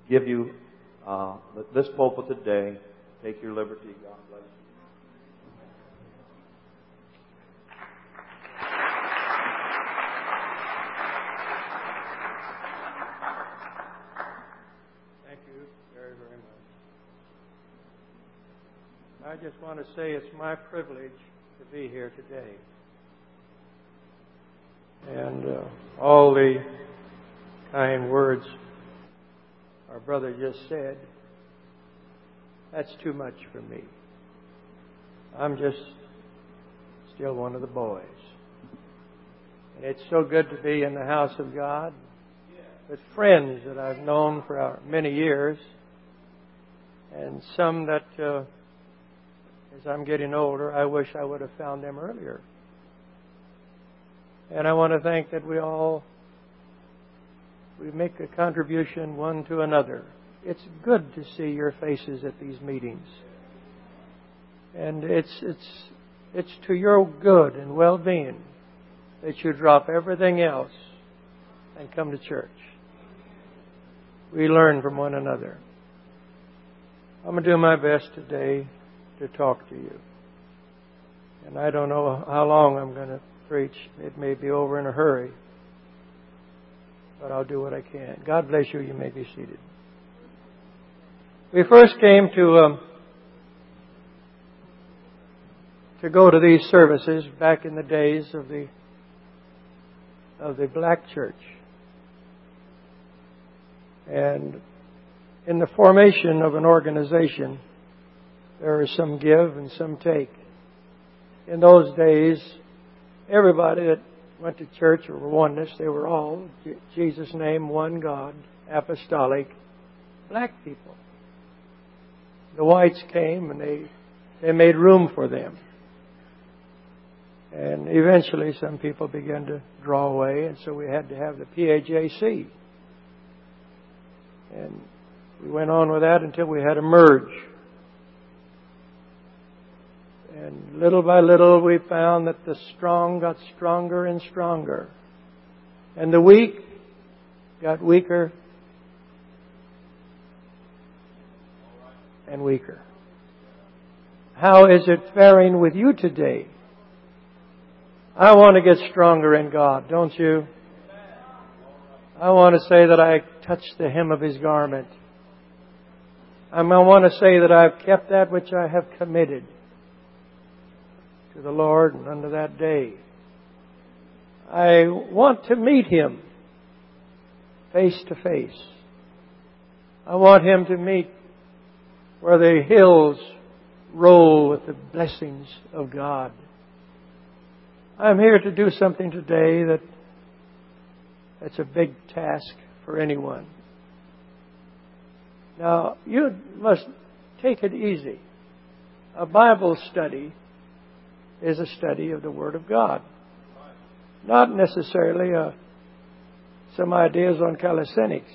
give you this pulpit today. Take your liberty. God bless you. Thank you very, very much. I just want to say it's my privilege to be here today. And all the kind words our brother just said, that's too much for me. I'm just still one of the boys. And it's so good to be in the house of God with friends that I've known for many years, and some that, as I'm getting older, I wish I would have found them earlier. And I want to thank that we make a contribution one to another. It's good to see your faces at these meetings. And it's to your good and well-being that you drop everything else and come to church. We learn from one another. I'm going to do my best today to talk to you. And I don't know how long I'm going to preach. It may be over in a hurry. But I'll do what I can. God bless you. You may be seated. We first came to go to these services back in the days of the black church. And in the formation of an organization, there is some give and some take. In those days, everybody that went to church or were oneness, they were all Jesus' name, one God, apostolic, black people. The whites came and they made room for them. And eventually some people began to draw away, and so we had to have the PAJC. And we went on with that until we had a merge. And little by little we found that the strong got stronger and stronger. And the weak got weaker and weaker. How is it faring with you today? I want to get stronger in God, don't you? I want to say that I touched the hem of His garment. I want to say that I've kept that which I have committed to the Lord and unto that day. I want to meet Him face to face. I want Him to meet where the hills roll with the blessings of God. I'm here to do something today that's a big task for anyone. Now, you must take it easy. A Bible study is a study of the Word of God. Not necessarily some ideas on calisthenics.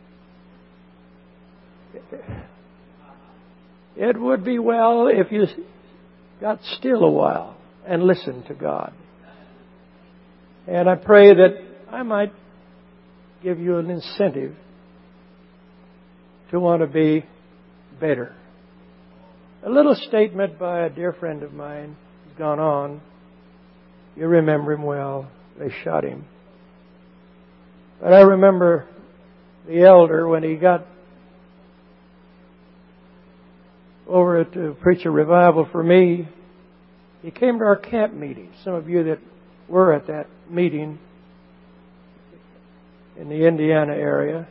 It would be well if you got still a while and listened to God. And I pray that I might give you an incentive to want to be better. A little statement by a dear friend of mine who's gone on. You remember him well. They shot him. But I remember the elder when he got over to preach a revival for me. He came to our camp meeting. Some of you that were at that meeting in the Indiana area.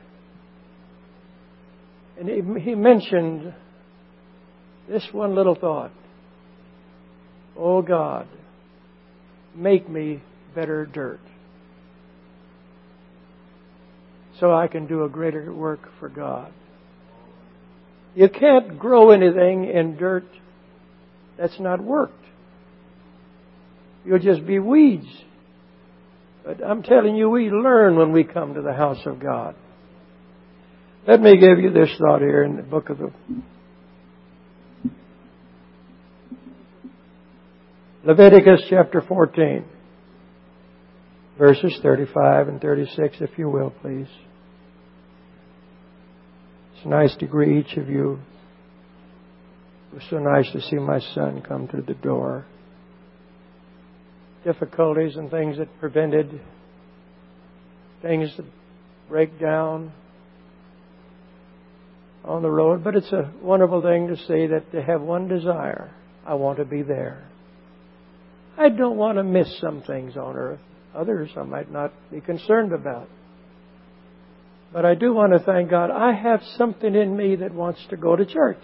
And he mentioned this one little thought. Oh God, make me better dirt so I can do a greater work for God. You can't grow anything in dirt that's not worked. You'll just be weeds. But I'm telling you, we learn when we come to the house of God. Let me give you this thought here in the book of the Leviticus chapter 14, verses 35 and 36, if you will, please. It's nice to greet each of you. It was so nice to see my son come to the door. Difficulties and things that prevented things that break down on the road. But it's a wonderful thing to see that they have one desire. I want to be there. I don't want to miss some things on earth. Others I might not be concerned about. But I do want to thank God. I have something in me that wants to go to church.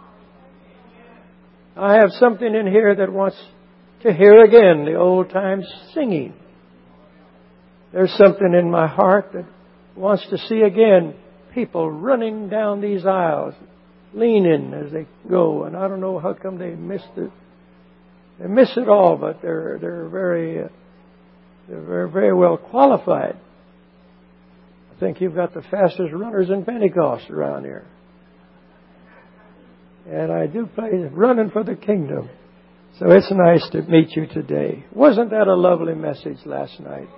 I have something in here that wants to hear again the old times singing. There's something in my heart that wants to see again people running down these aisles, leaning as they go. And I don't know how come they miss it all, but they're very well qualified. I think you've got the fastest runners in Pentecost around here. And I do play Running for the Kingdom. So it's nice to meet you today. Wasn't that a lovely message last night?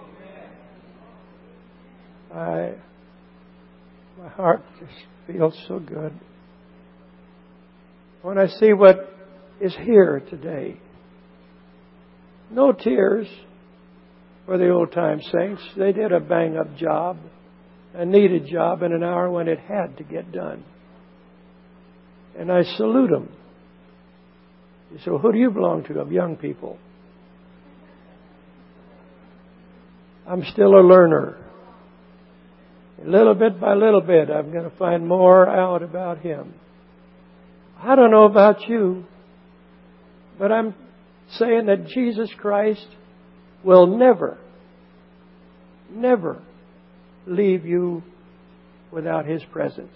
My heart just feels so good when I see what is here today. No tears for the old-time saints. They did a bang-up job, a needed job in an hour when it had to get done. And I salute them. So who do you belong to? Of young people. I'm still a learner. Little bit by little bit, I'm going to find more out about Him. I don't know about you, but I'm saying that Jesus Christ will never leave you without His presence.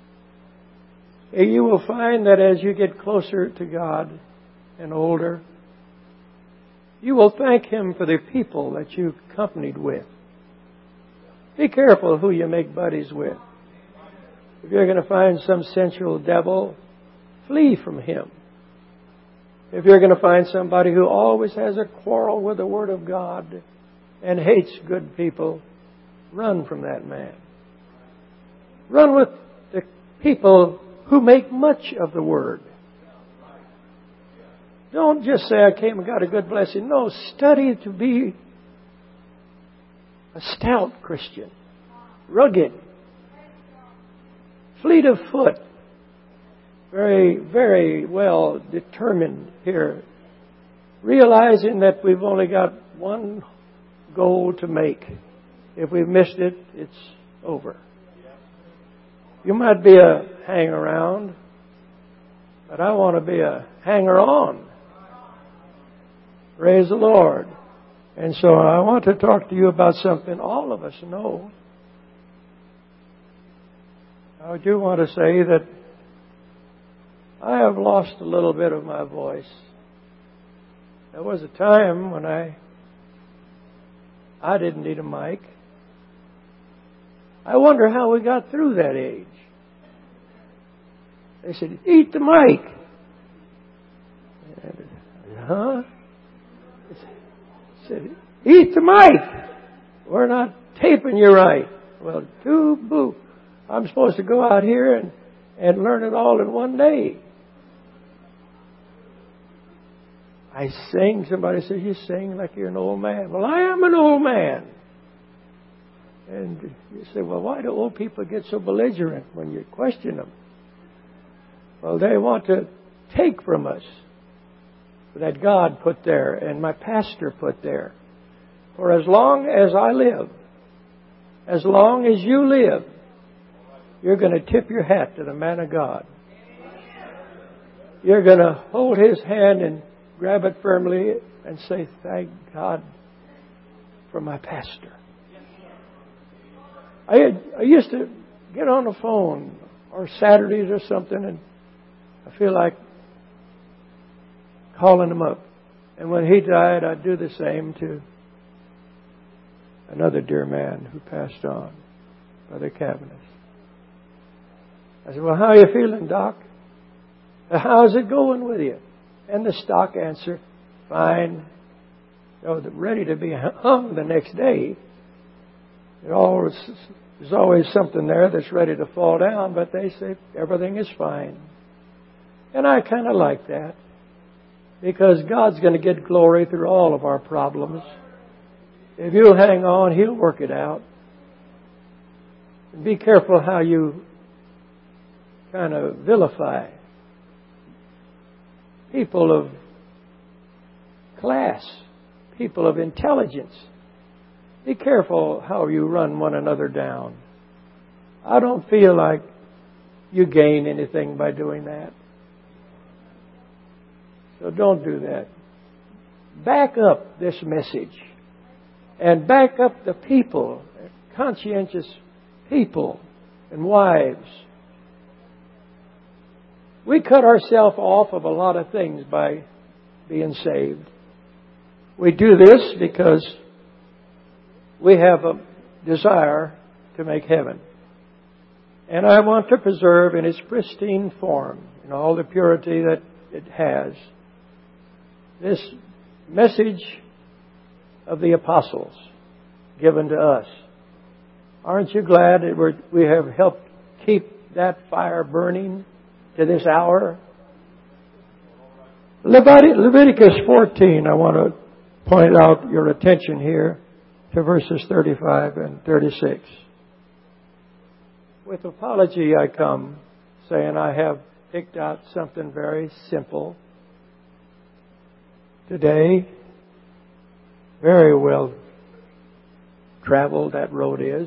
You will find that as you get closer to God and older, you will thank Him for the people that you companied with. Be careful who you make buddies with. If you're going to find some sensual devil, flee from him. If you're going to find somebody who always has a quarrel with the Word of God and hates good people, run from that man. Run with the people who make much of the Word. Don't just say, I came and got a good blessing. No, study to be a stout Christian, rugged, fleet of foot, very, very well determined here, realizing that we've only got one goal to make. If we've missed it, it's over. You might be a hang-around, but I want to be a hanger-on. Praise the Lord. And so I want to talk to you about something all of us know. I do want to say that I have lost a little bit of my voice. There was a time when I didn't need a mic. I wonder how we got through that age. They said, eat the mic. Huh? I said, eat the mic. We're not taping you right. Well, boo. I'm supposed to go out here and learn it all in one day. I sing. Somebody says, you sing like you're an old man. Well, I am an old man. And you say, well, why do old people get so belligerent when you question them? Well, they want to take from us that God put there and my pastor put there. For as long as I live, as long as you live, you're going to tip your hat to the man of God. You're going to hold his hand and grab it firmly and say, thank God for my pastor. I used to get on the phone or Saturdays or something, and I feel like calling him up. And when he died, I'd do the same to another dear man who passed on, Brother Cavanis. I said, well, how are you feeling, Doc? How's it going with you? And the stock answer, fine. Ready to be hung the next day. There's always something there that's ready to fall down, but they say everything is fine. And I kind of like that, because God's going to get glory through all of our problems. If you'll hang on, He'll work it out. And be careful how you kind of vilify people of class, people of intelligence. Be careful how you run one another down. I don't feel like you gain anything by doing that. So don't do that. Back up this message. And back up the people, conscientious people and wives. We cut ourselves off of a lot of things by being saved. We do this because we have a desire to make heaven. And I want to preserve in its pristine form, in all the purity that it has, this message of the apostles given to us. Aren't you glad that we have helped keep that fire burning to this hour? Leviticus 14, I want to point out your attention here to verses 35 and 36. With apology I come, saying I have picked out something very simple today. Very well traveled that road is.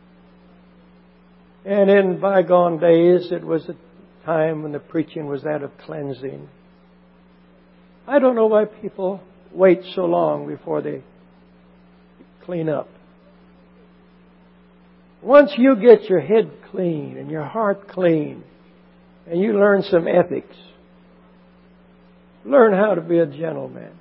And in bygone days, it was a time when the preaching was that of cleansing. I don't know why people wait so long before they clean up. Once you get your head clean and your heart clean, and you learn some ethics, learn how to be a gentleman,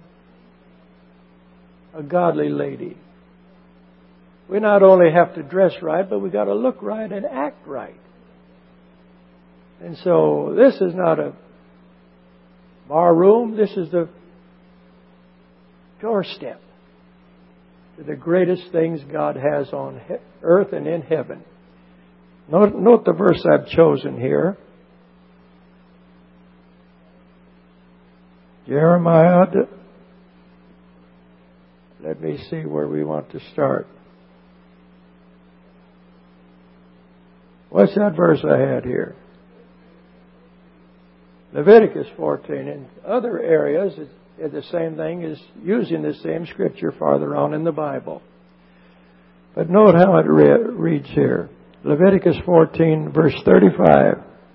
a godly lady. We not only have to dress right, but we got to look right and act right. And so this is not a bar room. This is the doorstep to the greatest things God has on earth and in heaven. Note the verse I've chosen here. Jeremiah. Let me see where we want to start. What's that verse I had here? Leviticus 14. In other areas, it's the same thing as using the same scripture farther on in the Bible. But note how it reads here. Leviticus 14, verse 35.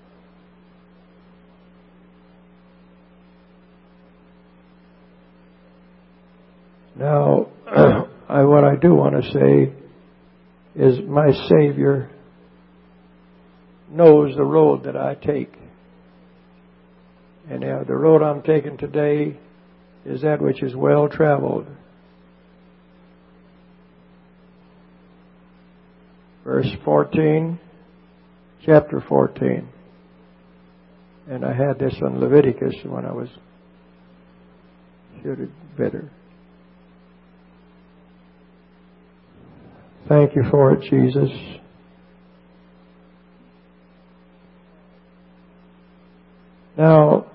Now, what I do want to say is my Savior knows the road that I take. And the road I'm taking today is that which is well traveled. Verse 14, chapter 14. And I had this on Leviticus when I was should have better. Thank you for it, Jesus. Now,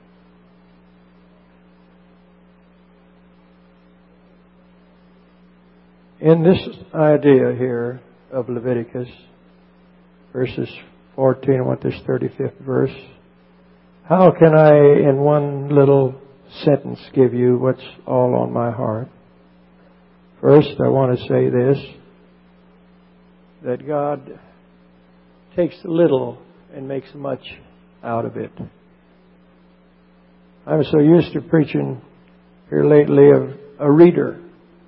in this idea here of Leviticus, verses 14, I want this 35th verse. How can I, in one little sentence, give you what's all on my heart? First, I want to say this, that God takes little and makes much out of it. I'm so used to preaching here lately of a reader.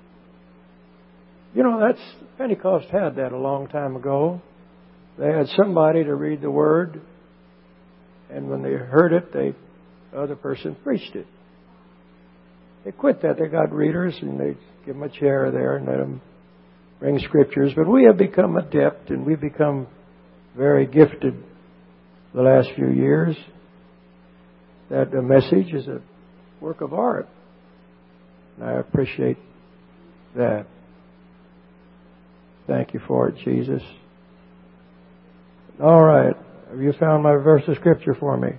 You know, Pentecost had that a long time ago. They had somebody to read the Word, and when they heard it, the other person preached it. They quit that. They got readers, and they give them a chair there and let them bring scriptures. But we have become adept, and we've become very gifted the last few years, that the message is a work of art. And I appreciate that. Thank you for it, Jesus. All right. Have you found my verse of Scripture for me?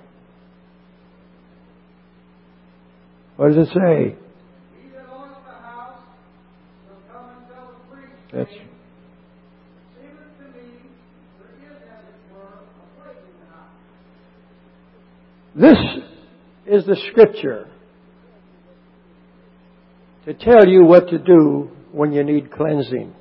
What does it say? He that owneth the house will come and tell the priest, That's saying, it seemeth to me there is, as it were, a break in the house. This is the Scripture to tell you what to do when you need cleansing.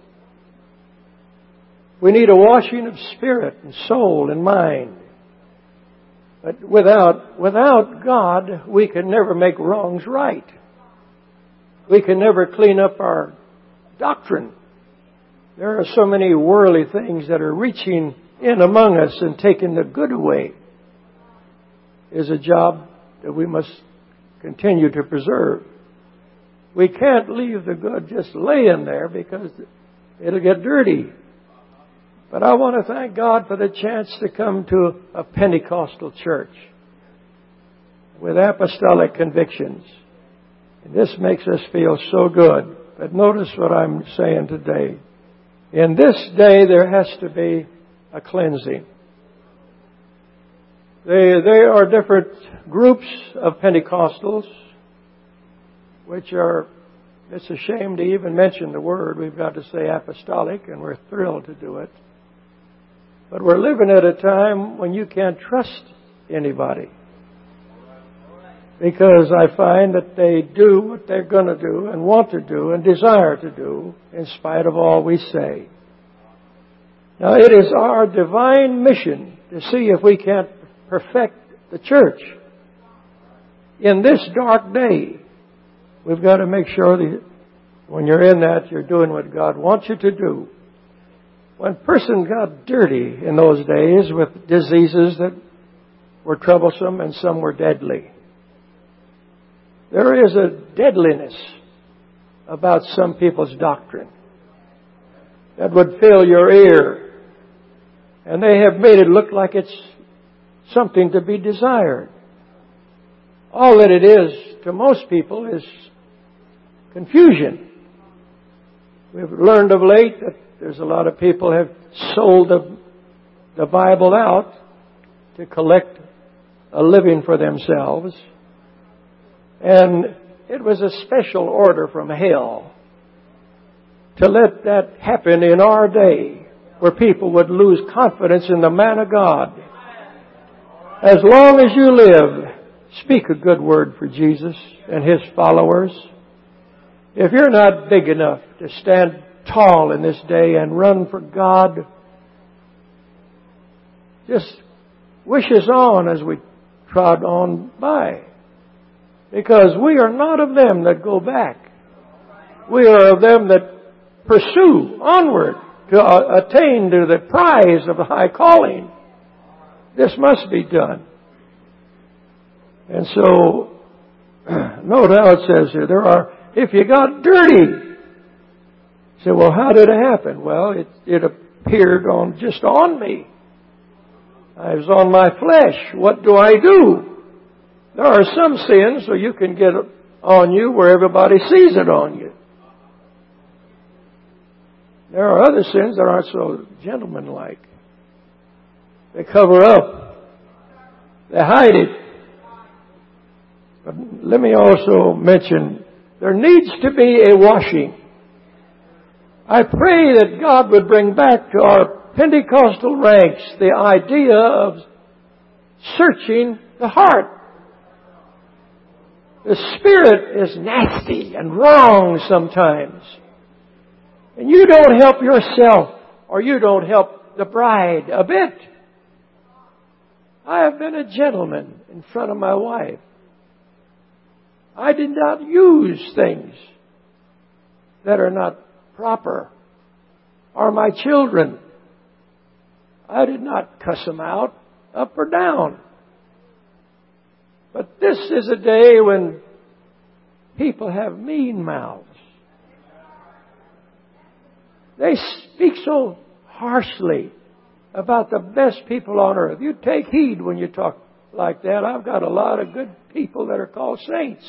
We need a washing of spirit and soul and mind. But without God, we can never make wrongs right. We can never clean up our doctrine. There are so many worldly things that are reaching in among us and taking the good away. Is a job that we must continue to preserve. We can't leave the good just laying there because it'll get dirty. But I want to thank God for the chance to come to a Pentecostal church with apostolic convictions. And this makes us feel so good. But notice what I'm saying today. In this day, there has to be a cleansing. There are different groups of Pentecostals, which are, it's a shame to even mention the word. We've got to say apostolic, and we're thrilled to do it. But we're living at a time when you can't trust anybody. Because I find that they do what they're going to do and want to do and desire to do in spite of all we say. Now, it is our divine mission to see if we can't perfect the church. In this dark day, we've got to make sure that when you're in that, you're doing what God wants you to do. When a person got dirty in those days with diseases that were troublesome and some were deadly, there is a deadliness about some people's doctrine that would fill your ear. And they have made it look like it's something to be desired. All that it is to most people is confusion. We've learned of late that there's a lot of people have sold the Bible out to collect a living for themselves. And it was a special order from hell to let that happen in our day, where people would lose confidence in the man of God. As long as you live, speak a good word for Jesus and His followers. If you're not big enough to stand tall in this day and run for God, just wish us on as we trod on by. Because we are not of them that go back. We are of them that pursue onward to attain to the prize of the high calling. This must be done. And so, note how it says here, if you got dirty, you say, well, how did it happen? Well, it appeared just on me. I was on my flesh. What do I do? There are some sins so you can get on you where everybody sees it on you. There are other sins that aren't so gentlemanlike. They cover up. They hide it. But let me also mention, there needs to be a washing. I pray that God would bring back to our Pentecostal ranks the idea of searching the heart. The spirit is nasty and wrong sometimes. And you don't help yourself, or you don't help the bride a bit. I have been a gentleman in front of my wife. I did not use things that are not proper. Or my children. I did not cuss them out, up or down. But this is a day when people have mean mouths. They speak so harshly about the best people on earth. You take heed when you talk like that. I've got a lot of good people that are called saints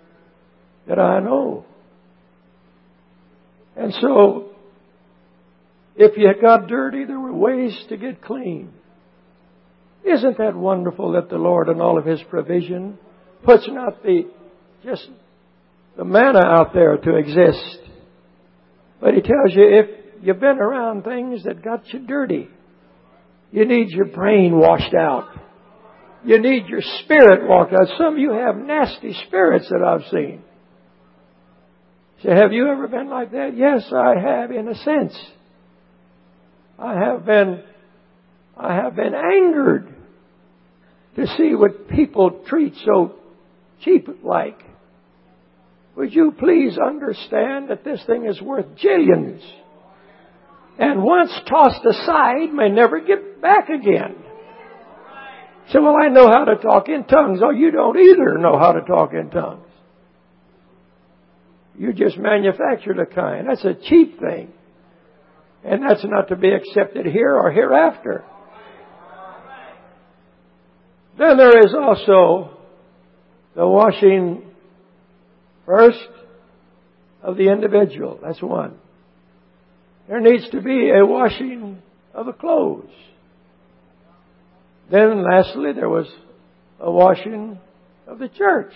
that I know. And so, If you got dirty, there were ways to get clean. Isn't that wonderful that the Lord in all of His provision puts not just the manna out there to exist, but He tells you if you've been around things that got you dirty, you need your brain washed out. You need your spirit washed out. Some of you have nasty spirits that I've seen. So have you ever been like that? Yes, I have, in a sense. I have been angered to see what people treat so cheap-like. Would you please understand that this thing is worth jillions? And once tossed aside, may never get back again. So, well, I know how to talk in tongues. Oh, you don't either know how to talk in tongues. You just manufactured a kind. That's a cheap thing. And that's not to be accepted here or hereafter. Then there is also the washing first of the individual. That's one. There needs to be a washing of the clothes. Then lastly, there was a washing of the church.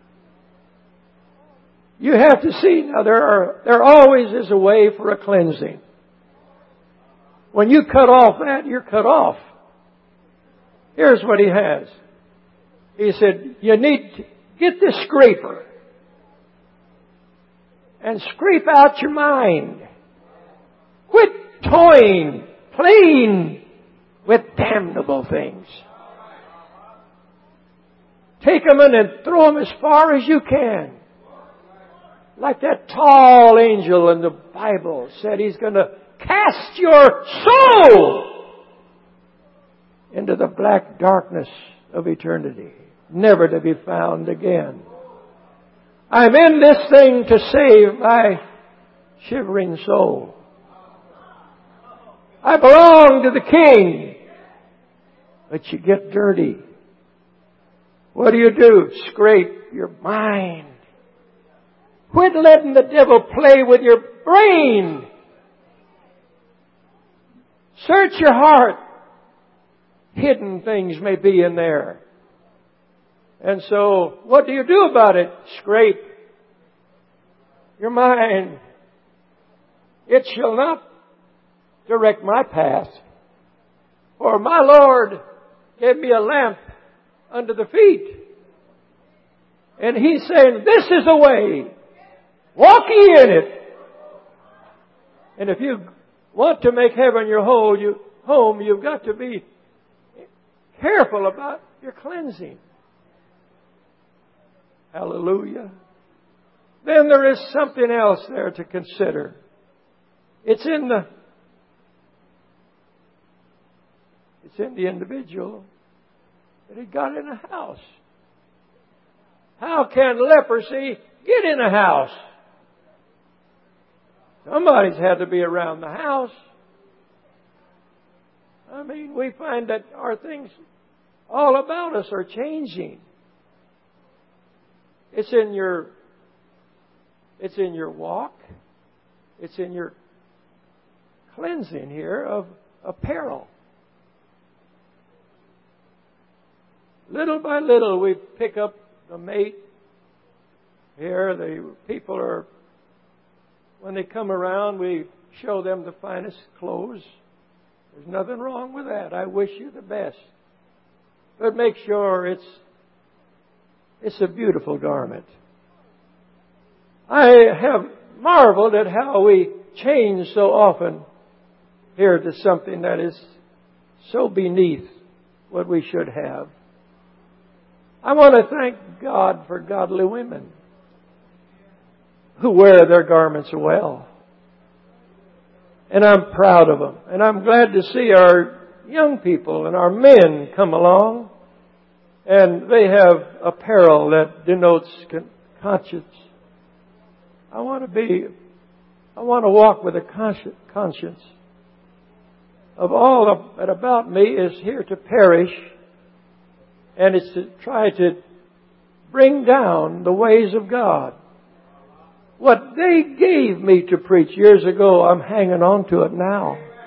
You have to see, now there always is a way for a cleansing. When you cut off that, you're cut off. Here's what He has. He said, you need to get this scraper and scrape out your mind. Quit toying, playing with damnable things. Take them in and throw them as far as you can. Like that tall angel in the Bible said, he's going to cast your soul into the black darkness of eternity, never to be found again. I'm in this thing to save my shivering soul. I belong to the King. But you get dirty. What do? Scrape your mind. Quit letting the devil play with your brain. Search your heart. Hidden things may be in there. And so, what do you do about it? Scrape your mind. It shall not direct my path. For my Lord gave me a lamp under the feet. And He's saying, this is the way. Walk ye in it. And if you want to make heaven your home, you've got to be careful about your cleansing. Hallelujah. Then there is something else there to consider. It's in the individual that he got in a house. How can leprosy get in a house? Somebody's had to be around the house. I mean, we find that our things all about us are changing. It's in your walk. It's in your cleansing here of apparel. Little by little, we pick up the mate. Here, the people are, when they come around, we show them the finest clothes. There's nothing wrong with that. I wish you the best. But make sure it's a beautiful garment. I have marveled at how we change so often here to something that is so beneath what we should have. I want to thank God for godly women who wear their garments well. And I'm proud of them. And I'm glad to see our young people and our men come along. And they have apparel that denotes conscience. I want to walk with a conscience of all that about me is here to perish. And it's to try to bring down the ways of God. What they gave me to preach years ago, I'm hanging on to it now.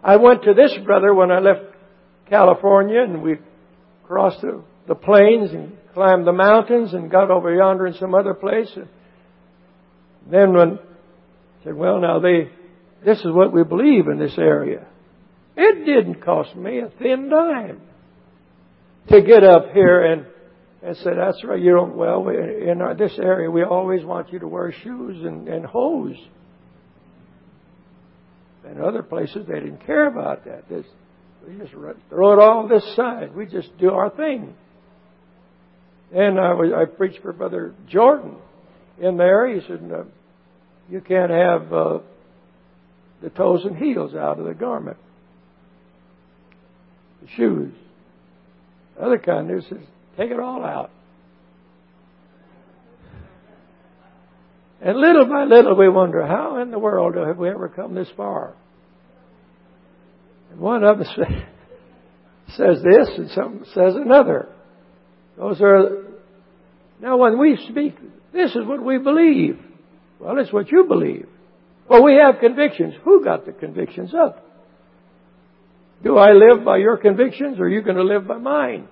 I went to this brother when I left California, and we crossed the plains and climbed the mountains and got over yonder in some other place. And then when I said, well, now this is what we believe in this area. It didn't cost me a thin dime to get up here and said, that's right, in this area we always want you to wear shoes and hose. In other places they didn't care about that. We just throw it all this side. We just do our thing. And I preached for Brother Jordan in there. He said, you can't have the toes and heels out of the garment. The shoes. The other kind says, take it all out. And little by little we wonder, how in the world have we ever come this far? And one of them says this and some says another. Now when we speak, this is what we believe. Well, it's what you believe. Well, we have convictions. Who got the convictions up? Do I live by your convictions, or are you going to live by mine?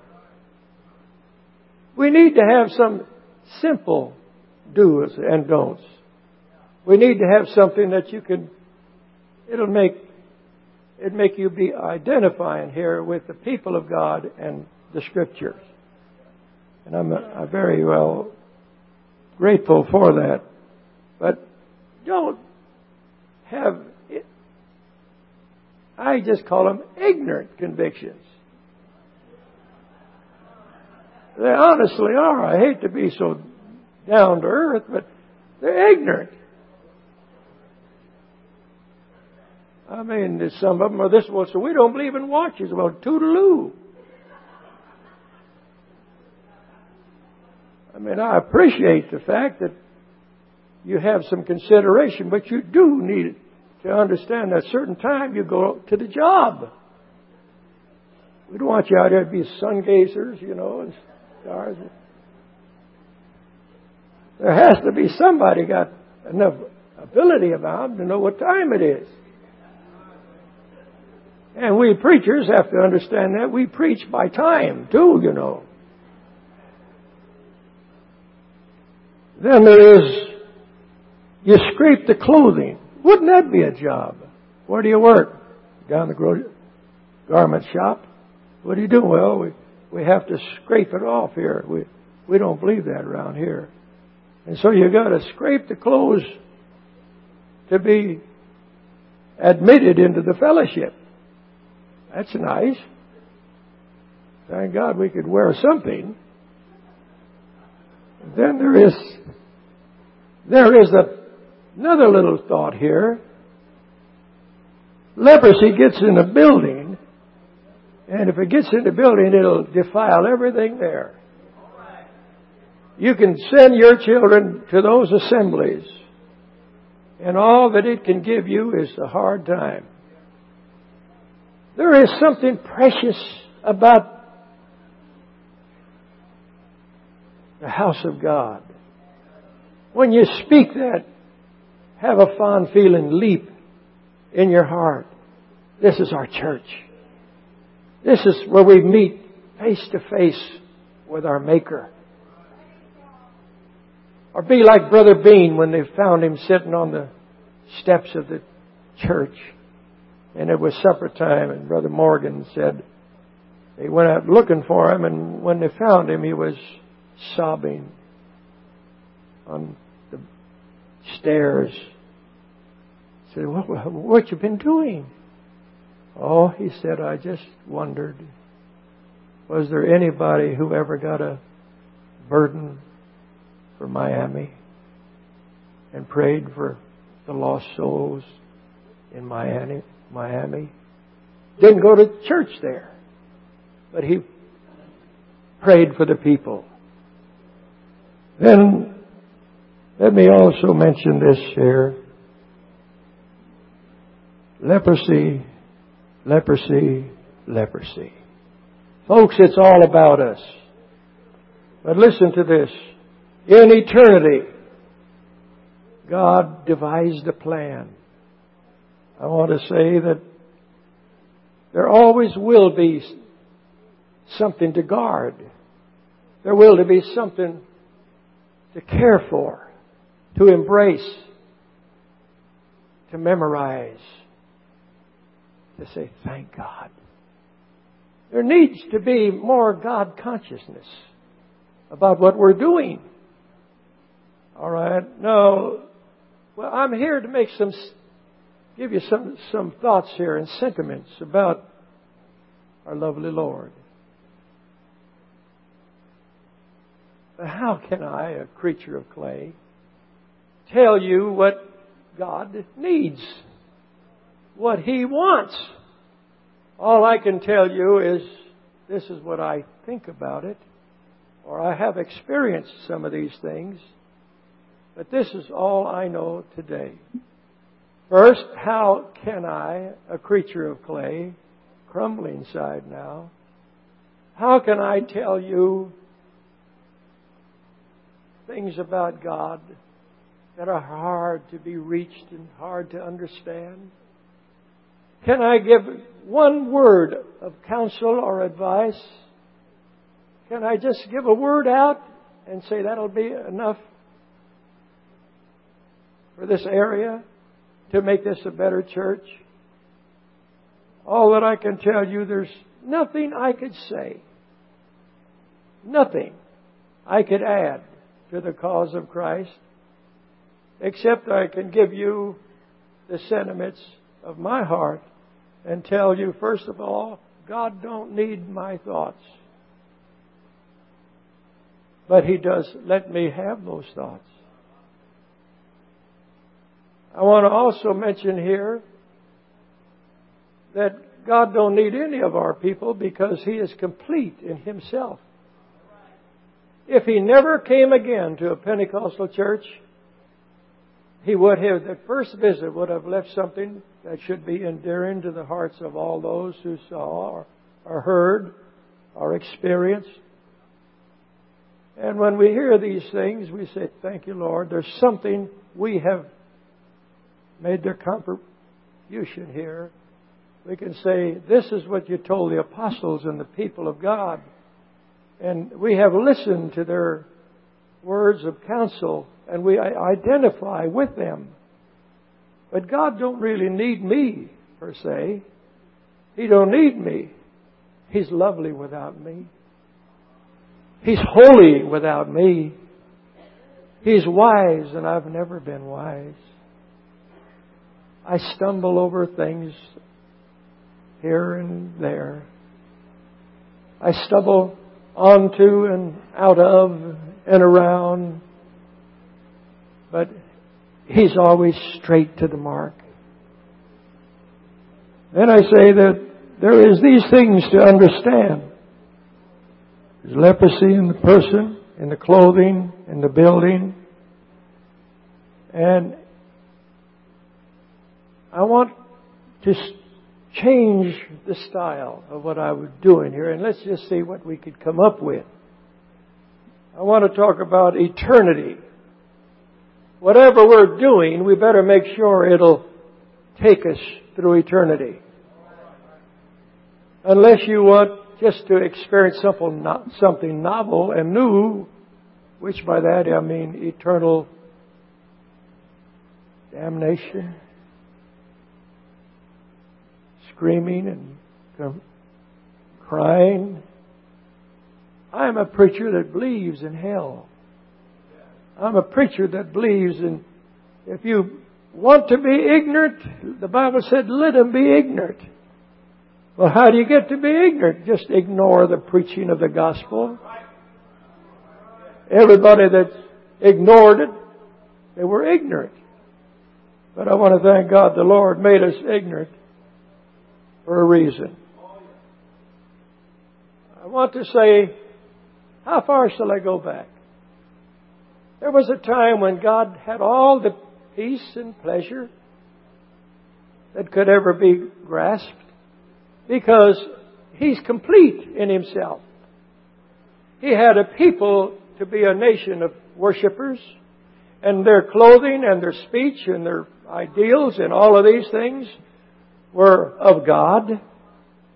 We need to have some simple do's and don'ts. We need to have something that it'll make you be identifying here with the people of God and the Scriptures. And I'm very well grateful for that. But don't have it. I just call them ignorant convictions. They honestly are. I hate to be so down to earth, but they're ignorant. I mean, some of them are this one, so we don't believe in watches. Well, toodaloo. I mean, I appreciate the fact that you have some consideration, but you do need to understand that at a certain time you go to the job. We don't want you out there to be sun gazers, and stars. There has to be somebody got enough ability about them to know what time it is. And we preachers have to understand that. We preach by time, too, Then there is, you scrape the clothing. Wouldn't that be a job? Where do you work? Down the garment shop. What do you do? Well, we have to scrape it off here. We don't believe that around here. And so you got to scrape the clothes to be admitted into the fellowship. That's nice. Thank God we could wear something. Then there is another little thought here. Leprosy gets in a building, and if it gets in the building, it'll defile everything there. You can send your children to those assemblies, and all that it can give you is a hard time. There is something precious about the house of God. When you speak that, have a fond feeling leap in your heart. This is our church. This is where we meet face to face with our Maker. Or be like Brother Bean when they found him sitting on the steps of the church. And it was supper time, and Brother Morgan said they went out looking for him, and when they found him, he was sobbing on the stairs. I said, what you been doing? Oh, he said, I just wondered, was there anybody who ever got a burden for Miami and prayed for the lost souls in Miami? Didn't go to church there, but he prayed for the people. Then let me also mention this here. Leprosy, leprosy, leprosy. Folks, it's all about us. But listen to this. In eternity, God devised a plan. I want to say that there always will be something to guard. There will be something to care for, to embrace, to memorize, to say, thank God. There needs to be more God consciousness about what we're doing. All right. Now, well, I'm here to give you some thoughts here and sentiments about our lovely Lord. But how can I, a creature of clay, tell you what God needs, what He wants? All I can tell you is this is what I think about it, or I have experienced some of these things, but this is all I know today. First, how can I, a creature of clay, crumbling side now, how can I tell you things about God that are hard to be reached and hard to understand? Can I give one word of counsel or advice? Can I just give a word out and say that'll be enough for this area to make this a better church? All that I can tell you, there's nothing I could say, nothing I could add to the cause of Christ, except I can give you the sentiments of my heart and tell you, first of all, God don't need my thoughts. But He does let me have those thoughts. I want to also mention here that God don't need any of our people because He is complete in Himself. If He never came again to a Pentecostal church, He would have, the first visit would have left something that should be endearing to the hearts of all those who saw or heard or experienced. And when we hear these things, we say, thank you, Lord. There's something we have made their contribution here. We can say, this is what you told the apostles and the people of God. And we have listened to their words of counsel, and we identify with them. But God don't really need me, per se. He don't need me. He's lovely without me. He's holy without me. He's wise, and I've never been wise. I stumble over things here and there. I stumble onto and out of and around. But He's always straight to the mark. Then I say that there is these things to understand. There's leprosy in the person, in the clothing, in the building. And I want to change the style of what I was doing here, and let's just see what we could come up with. I want to talk about eternity. Whatever we're doing, we better make sure it'll take us through eternity. Unless you want just to experience something novel and new, which by that I mean eternal damnation, screaming and crying. I'm a preacher that believes in hell. I'm a preacher that believes in, if you want to be ignorant, the Bible said, let them be ignorant. Well, how do you get to be ignorant? Just ignore the preaching of the gospel. Everybody that ignored it, they were ignorant. But I want to thank God the Lord made us ignorant for a reason. I want to say, how far shall I go back? There was a time when God had all the peace and pleasure that could ever be grasped because He's complete in Himself. He had a people to be a nation of worshipers, and their clothing and their speech and their ideals and all of these things were of God.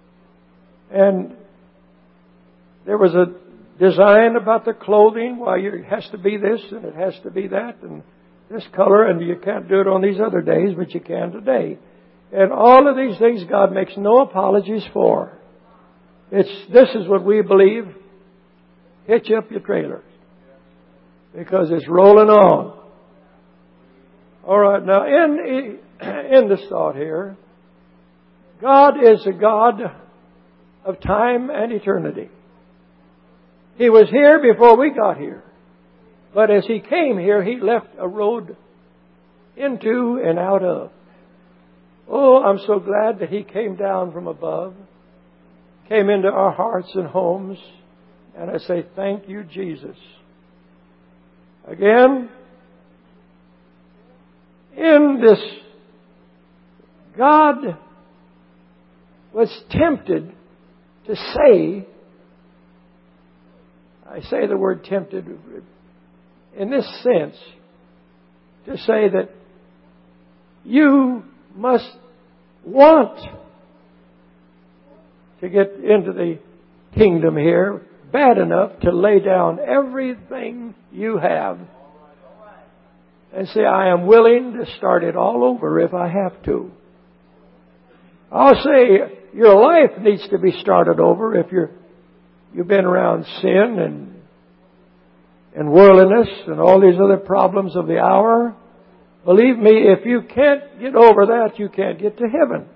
And there was a design about the clothing. Well, it has to be this and it has to be that and this color, and you can't do it on these other days, but you can today. And all of these things God makes no apologies for. This is what we believe. Hitch up your trailer. Because it's rolling on. All right, now in this thought here, God is a God of time and eternity. He was here before we got here. But as He came here, He left a road into and out of. Oh, I'm so glad that He came down from above, came into our hearts and homes. And I say, thank you, Jesus. Again, in this, God was tempted to say, I say the word tempted in this sense, to say that you must want to get into the kingdom here bad enough to lay down everything you have and say, I am willing to start it all over if I have to. I'll say your life needs to be started over if you've been around sin and worldliness and all these other problems of the hour. Believe me, if you can't get over that, you can't get to heaven.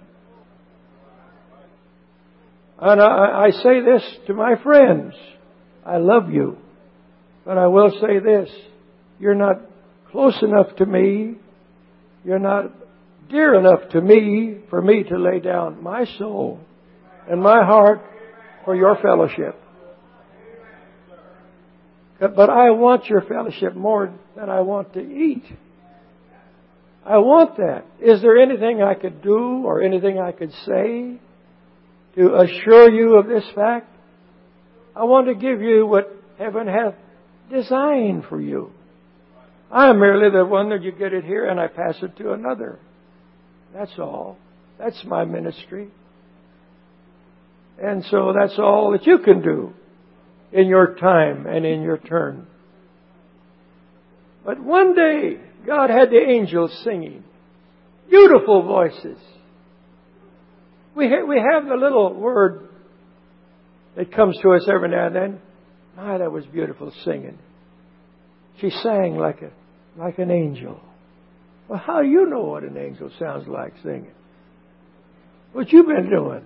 And I say this to my friends. I love you. But I will say this. You're not close enough to me. You're not dear enough to me for me to lay down my soul and my heart for your fellowship. But I want your fellowship more than I want to eat. I want that. Is there anything I could do or anything I could say to assure you of this fact? I want to give you what heaven hath designed for you. I am merely the one that you get it here and I pass it to another. That's all. That's my ministry. And so that's all that you can do in your time and in your turn. But one day, God had the angels singing. Beautiful voices. We have the little word that comes to us every now and then. My, that was beautiful singing. She sang like an angel. Well, how do you know what an angel sounds like singing? What you been doing?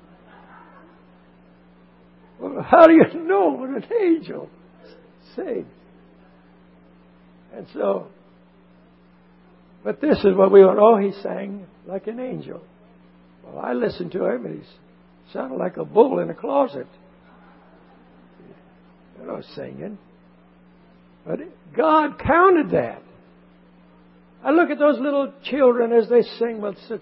Well, how do you know what an angel sings? And so, but this is what we want. Oh, he sang like an angel. Well, I listened to him and he sounded like a bull in a closet. You know, singing. But God counted that. I look at those little children as they sing with such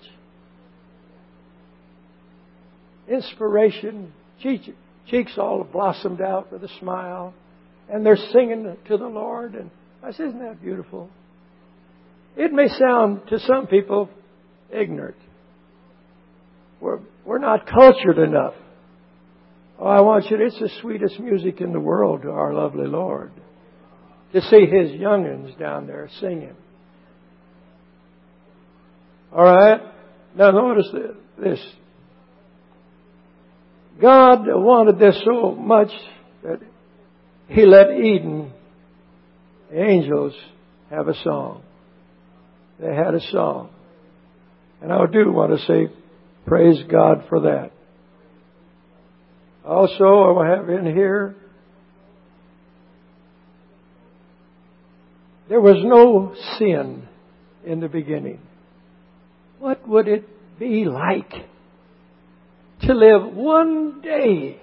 inspiration. Cheeks all blossomed out with a smile. And they're singing to the Lord. And I said, isn't that beautiful? It may sound to some people ignorant. We're not cultured enough. Oh, I want you to, it's the sweetest music in the world to our lovely Lord. To see His young'uns down there singing. All right? Now notice this. God wanted this so much that He let Eden, the angels, have a song. They had a song. And I do want to say, praise God for that. Also, I will have in here, there was no sin in the beginning. What would it be like to live one day,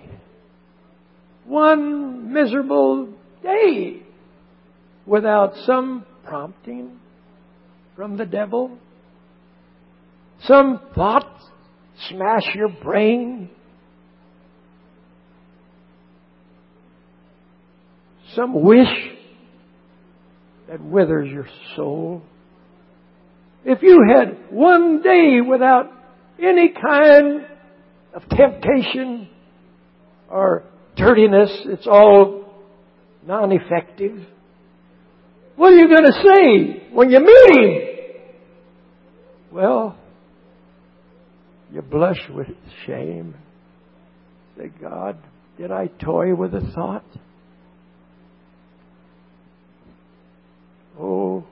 one miserable day, without some prompting from the devil? Some thought smash your brain? Some wish that withers your soul? If you had one day without any kind of temptation or dirtiness. It's all non-effective. What are you going to say when you meet him? Well, you blush with shame. Say, God, did I toy with a thought? Oh,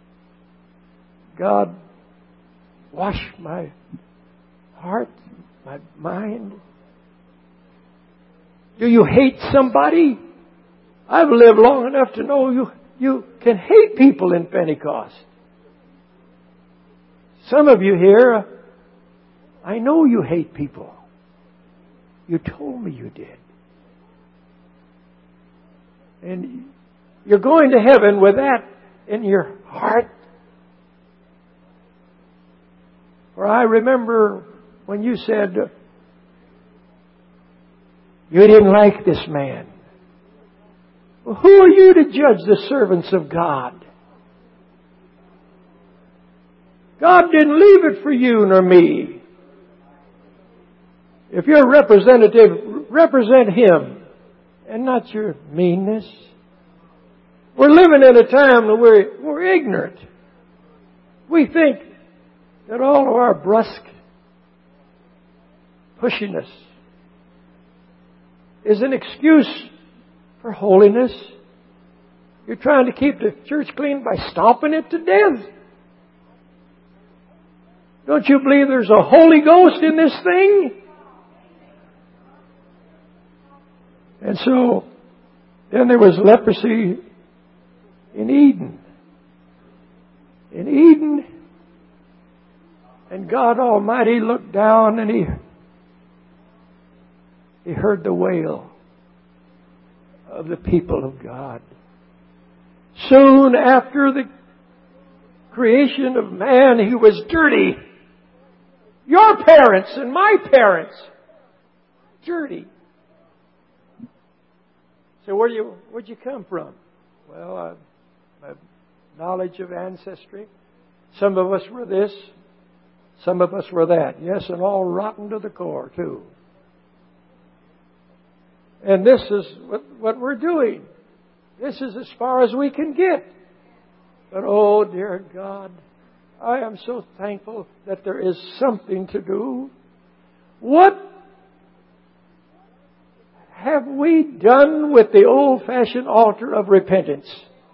God, wash my heart, my mind. Do you hate somebody? I've lived long enough to know you can hate people in Pentecost. Some of you here, I know you hate people. You told me you did. And you're going to heaven with that in your heart. For I remember when you said, you didn't like this man. Well, who are you to judge the servants of God? God didn't leave it for you nor me. If you're a representative, represent Him and not your meanness. We're living in a time where we're ignorant. We think that all of our brusque pushiness is an excuse for holiness. You're trying to keep the church clean by stomping it to death. Don't you believe there's a Holy Ghost in this thing? And so, then there was leprosy in Eden. In Eden, and God Almighty looked down and He heard the wail of the people of God. Soon after the creation of man, he was dirty. Your parents and my parents, dirty. So where'd you come from? Well, my knowledge of ancestry. Some of us were this, some of us were that. Yes, and all rotten to the core too. And this is what we're doing. This is as far as we can get. But oh, dear God, I am so thankful that there is something to do. What have we done with the old-fashioned altar of repentance?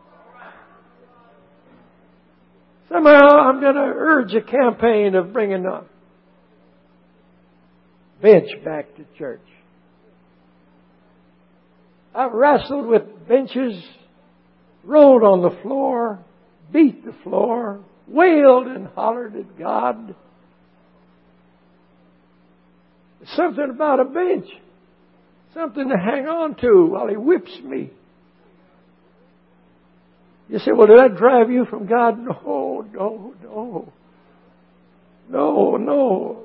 Somehow I'm going to urge a campaign of bringing a bench back to church. I've wrestled with benches, rolled on the floor, beat the floor, wailed and hollered at God. There's something about a bench. Something to hang on to while He whips me. You say, well, did that drive you from God? No, no, no. No, no.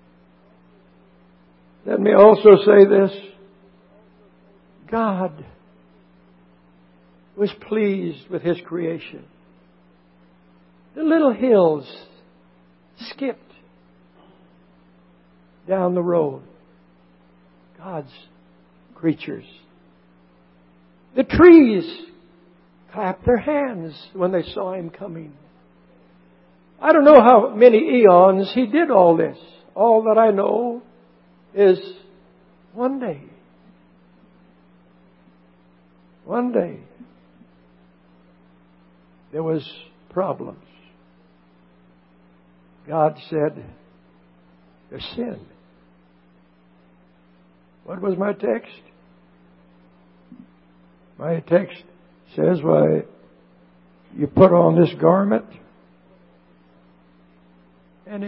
Let me also say this. God was pleased with His creation. The little hills skipped down the road. God's creatures. The trees clapped their hands when they saw Him coming. I don't know how many eons He did all this. All that I know is one day, there was problems. God said, there's sin. What was my text? My text says, why, you put on this garment, and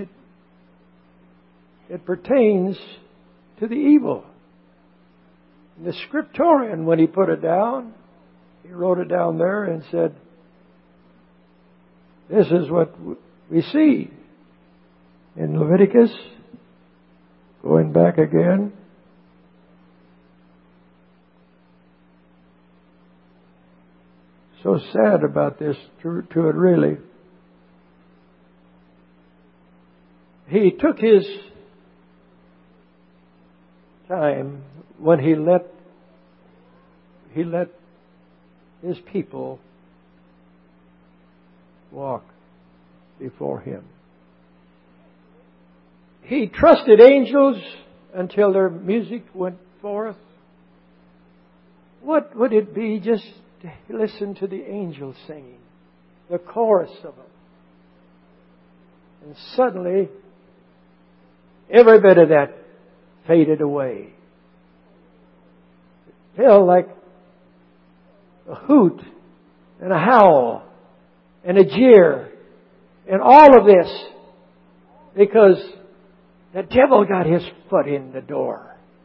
it pertains to the evil. And the scriptorian, when he put it down, he wrote it down there and said, this is what we see in Leviticus, going back again. So sad about this to it really. He took his time when He let His people walk before Him. He trusted angels until their music went forth. What would it be just to listen to the angels singing, the chorus of them? And suddenly, every bit of that faded away. It felt like a hoot and a howl and a jeer and all of this because the devil got his foot in the door.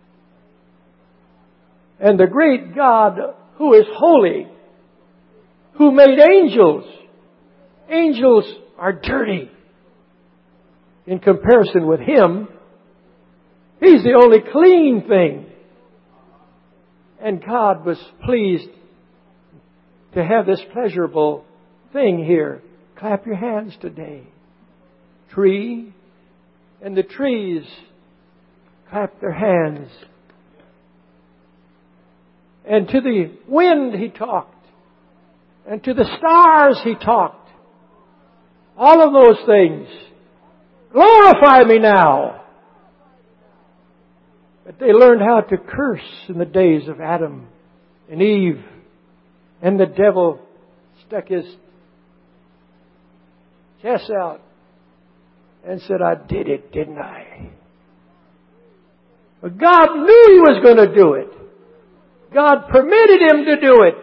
And the great God who is holy, who made angels. Angels are dirty in comparison with Him. He's the only clean thing. And God was pleased to have this pleasurable thing here. Clap your hands today. Tree. And the trees clap their hands. And to the wind He talked. And to the stars He talked. All of those things. Glorify me now. But they learned how to curse in the days of Adam and Eve. And the devil stuck his chest out and said, I did it, didn't I? But God knew He was going to do it. God permitted him to do it.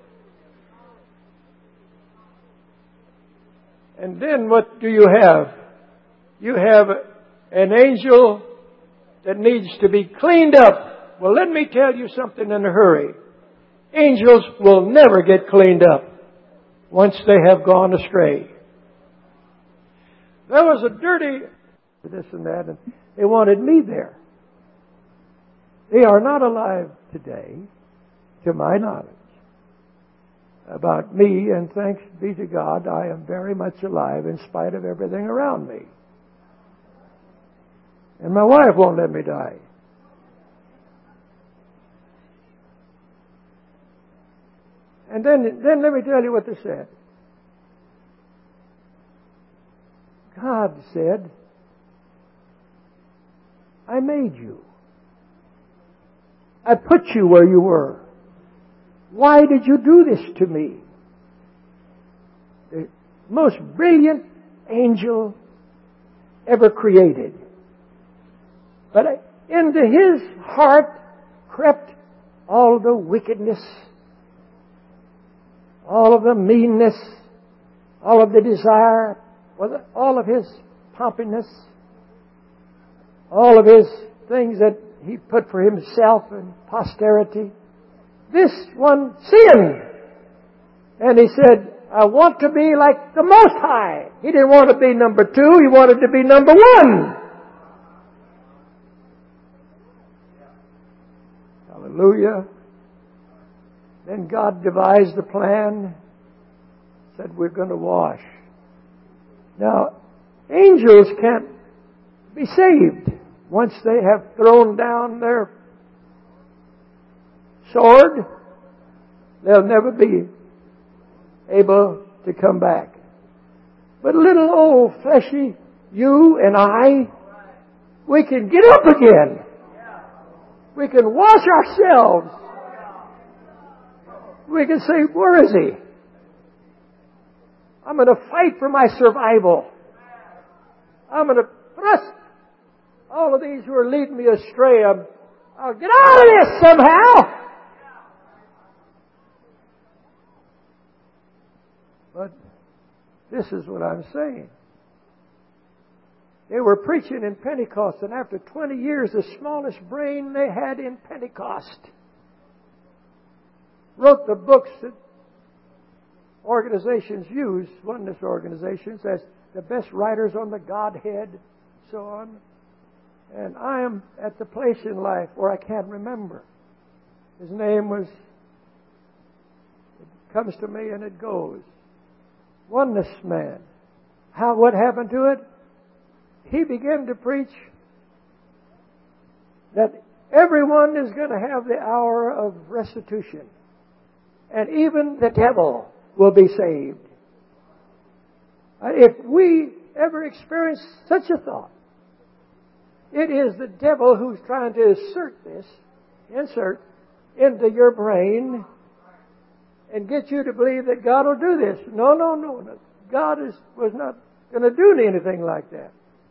And then what do you have? You have an angel that needs to be cleaned up. Well, let me tell you something in a hurry. Angels will never get cleaned up once they have gone astray. There was a dirty this and that, and they wanted me there. They are not alive today, to my knowledge, about me, and thanks be to God, I am very much alive in spite of everything around me. And my wife won't let me die. And then let me tell you what they said. God said, I made you. I put you where you were. Why did you do this to me? The most brilliant angel ever created. But into his heart crept all the wickedness, all of the meanness, all of the desire, all of his pompiness, all of his things that he put for himself and posterity. This one sinned. And he said, I want to be like the Most High. He didn't want to be number 2. He wanted to be number 1. Hallelujah. Then God devised a plan. Said, we're going to wash. Now, angels can't be saved once they have thrown down their sword. They'll never be able to come back. But little old fleshy you and I, we can get up again. We can wash ourselves. We can say, where is he? I'm going to fight for my survival. I'm going to thrust all of these who are leading me astray. I'll get out of this somehow. But this is what I'm saying. They were preaching in Pentecost, and after 20 years, the smallest brain they had in Pentecost wrote the books that organizations use, oneness organizations, as the best writers on the Godhead, so on. And I am at the place in life where I can't remember. His name was, it comes to me and it goes. Oneness man. What happened to it? He began to preach that Everyone is going to have the hour of restitution. And even the devil will be saved. If we ever experience such a thought, it is the devil who's trying to insert into your brain and get you to believe that God will do this. No. God was not going to do anything like that.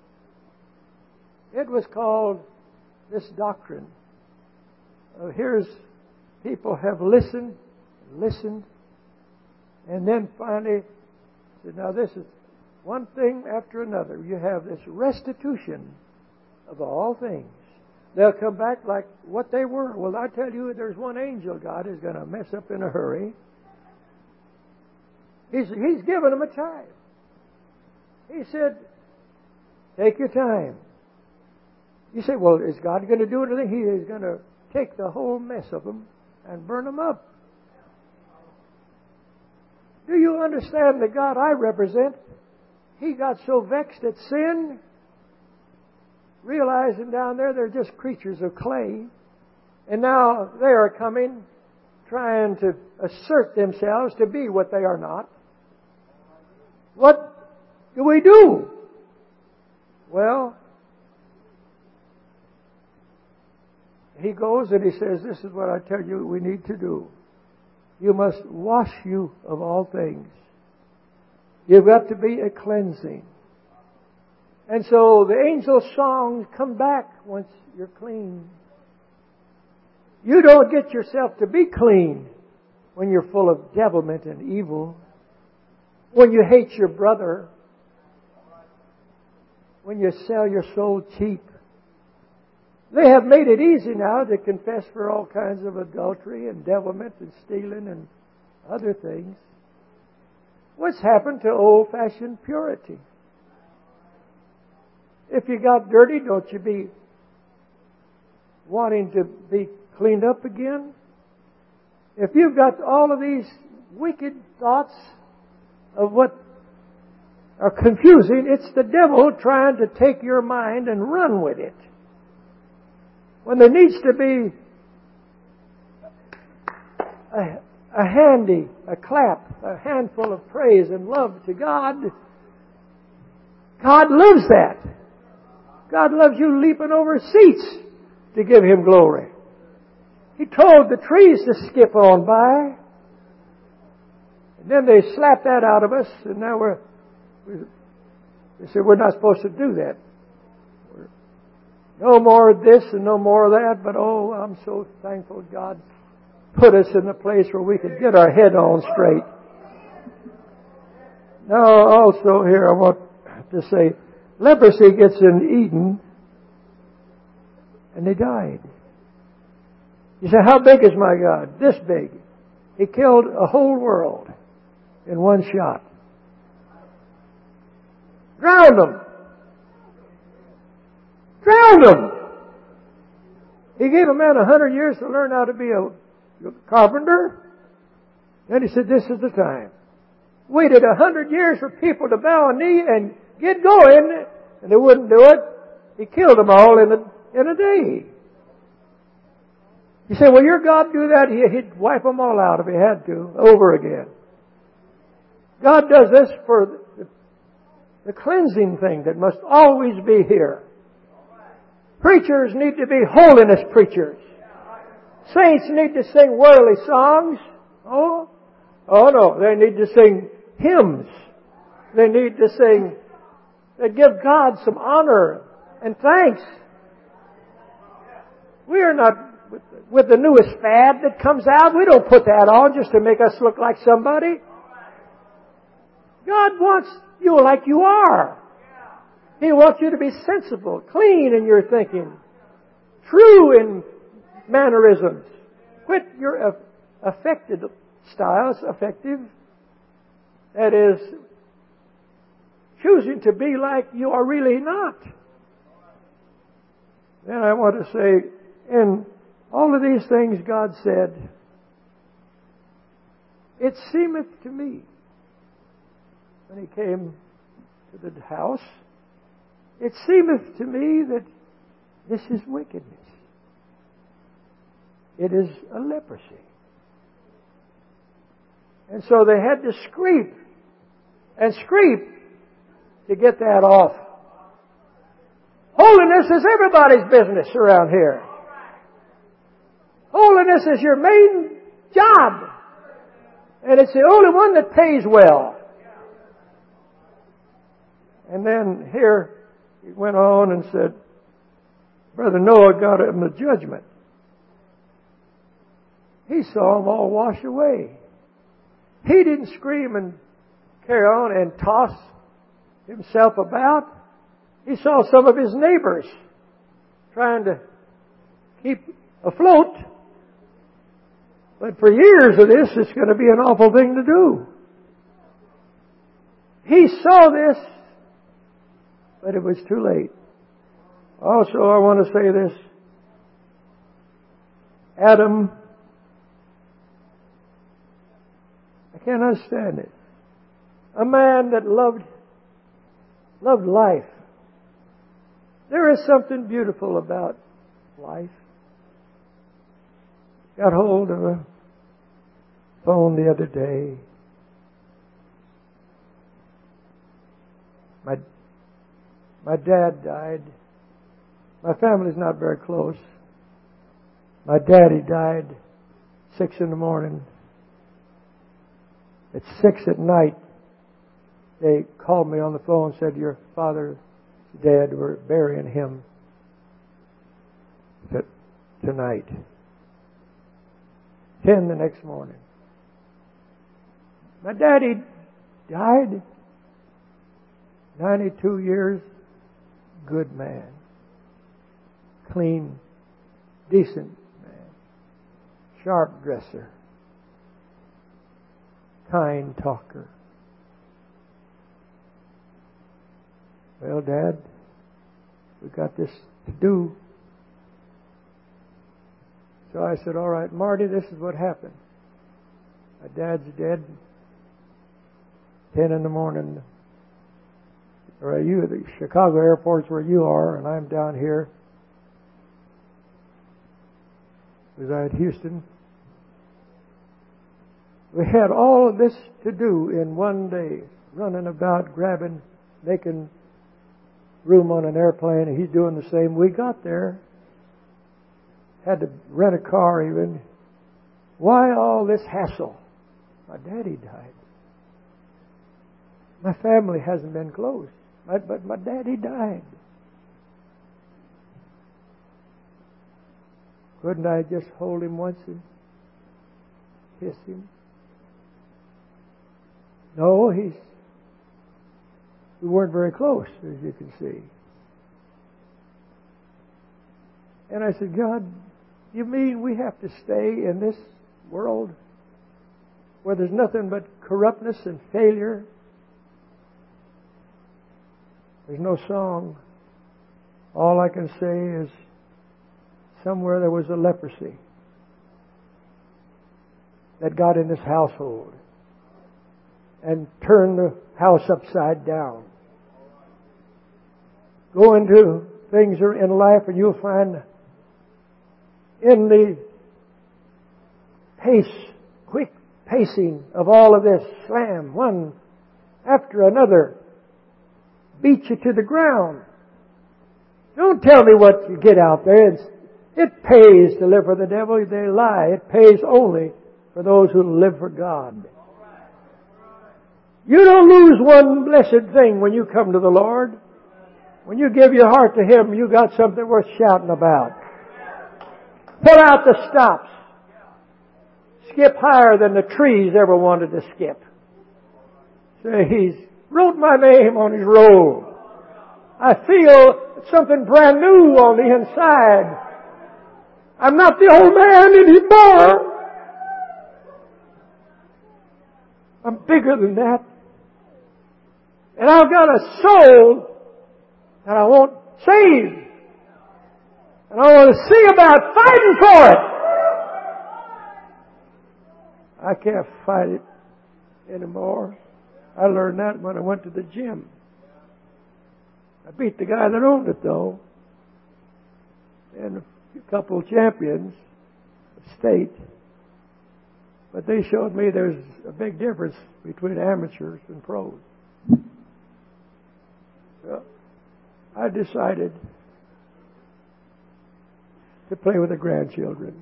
It was called this doctrine of here's people have listened, and then finally said, now this is one thing after another. You have this restitution of all things. They'll come back like what they were. Well, I tell you, there's one angel God is going to mess up in a hurry. He's given them a time. He said, take your time. You say, well, is God going to do anything? He is going to take the whole mess of them and burn them up. Do you understand the God I represent? He got so vexed at sin, realizing down there they're just creatures of clay, and now they are coming, trying to assert themselves to be what they are not. What do we do? Well, he goes and he says, this is what I tell you we need to do. You must wash you of all things. You've got to be a cleansing. And so the angel songs come back once you're clean. You don't get yourself to be clean when you're full of devilment and evil. When you hate your brother. When you sell your soul cheap. They have made it easy now to confess for all kinds of adultery and devilment and stealing and other things. What's happened to old-fashioned purity? If you got dirty, don't you be wanting to be cleaned up again? If you've got all of these wicked thoughts of what are confusing, it's the devil trying to take your mind and run with it. When there needs to be a clap, a handful of praise and love to God, God loves that. God loves you leaping over seats to give Him glory. He told the trees to skip on by. And then they slapped that out of us, and now they said we're not supposed to do that. No more of this and no more of that, but oh, I'm so thankful God put us in a place where we could get our head on straight. Now, also here I want to say, leprosy gets in Eden, and they died. You say, how big is my God? This big. He killed a whole world in one shot. Drowned them. Drowned them. He gave a man 100 years to learn how to be a carpenter. Then he said, this is the time. Waited 100 years for people to bow a knee and get going, and they wouldn't do it. He killed them all in a day. You say, well, your God do that? He'd wipe them all out if He had to, over again. God does this for the cleansing thing that must always be here. Preachers need to be holiness preachers. Saints need to sing worldly songs. Oh no, they need to sing hymns. They need to sing that give God some honor and thanks. We are not with the newest fad that comes out. We don't put that on just to make us look like somebody. God wants you like you are. He wants you to be sensible, clean in your thinking, true in mannerisms. Quit your affected styles, affective. That is, choosing to be like you are really not. Then I want to say, in all of these things God said, it seemeth to me, when He came to the house, it seemeth to me that this is wickedness. It is a leprosy. And so they had to scrape and scrape to get that off. Holiness is everybody's business around here. Holiness is your main job. And it's the only one that pays well. And then here he went on and said, Brother Noah got him the judgment. He saw them all wash away. He didn't scream and carry on and toss himself about. He saw some of his neighbors trying to keep afloat. But for years of this, it's going to be an awful thing to do. He saw this, but it was too late. Also, I want to say this. Adam, I can't understand it. A man that loved life. There is something beautiful about life. Got hold of a phone the other day. My dad died. My family's not very close. My daddy died 6 a.m. At 6 p.m, they called me on the phone and said, your father's dead. We're burying him tonight. 10 the next morning. My daddy died. 92 years. Good man. Clean, decent man. Sharp dresser. Kind talker. Well, Dad, we got this to do. So I said, all right, Marty, this is what happened. My dad's dead. 10 a.m. Or you at the Chicago airport's where you are, and I'm down here. Was I at Houston? We had all of this to do in one day. Running about, grabbing, making room on an airplane, and he's doing the same. We got there. Had to rent a car even. Why all this hassle? My daddy died. My family hasn't been close. But my daddy died. Couldn't I just hold him once and kiss him? No, we weren't very close, as you can see. And I said, God, you mean we have to stay in this world where there's nothing but corruptness and failure? There's no song. All I can say is somewhere there was a leprosy that got in this household and turned the house upside down. Go into things in life and you'll find in the quick pacing of all of this, slam, one after another, beat you to the ground. Don't tell me what you get out there. It pays to live for the devil. They lie. It pays only for those who live for God. You don't lose one blessed thing when you come to the Lord. When you give your heart to Him, you got something worth shouting about. Pull out the stops. Skip higher than the trees ever wanted to skip. Say, He's wrote my name on His roll. I feel something brand new on the inside. I'm not the old man anymore. I'm bigger than that. And I've got a soul that I want saved. And I want to see about fighting for it. I can't fight it anymore. I learned that when I went to the gym. I beat the guy that owned it, though. And a couple of champions. state. But they showed me there's a big difference between amateurs and pros. So I decided to play with the grandchildren.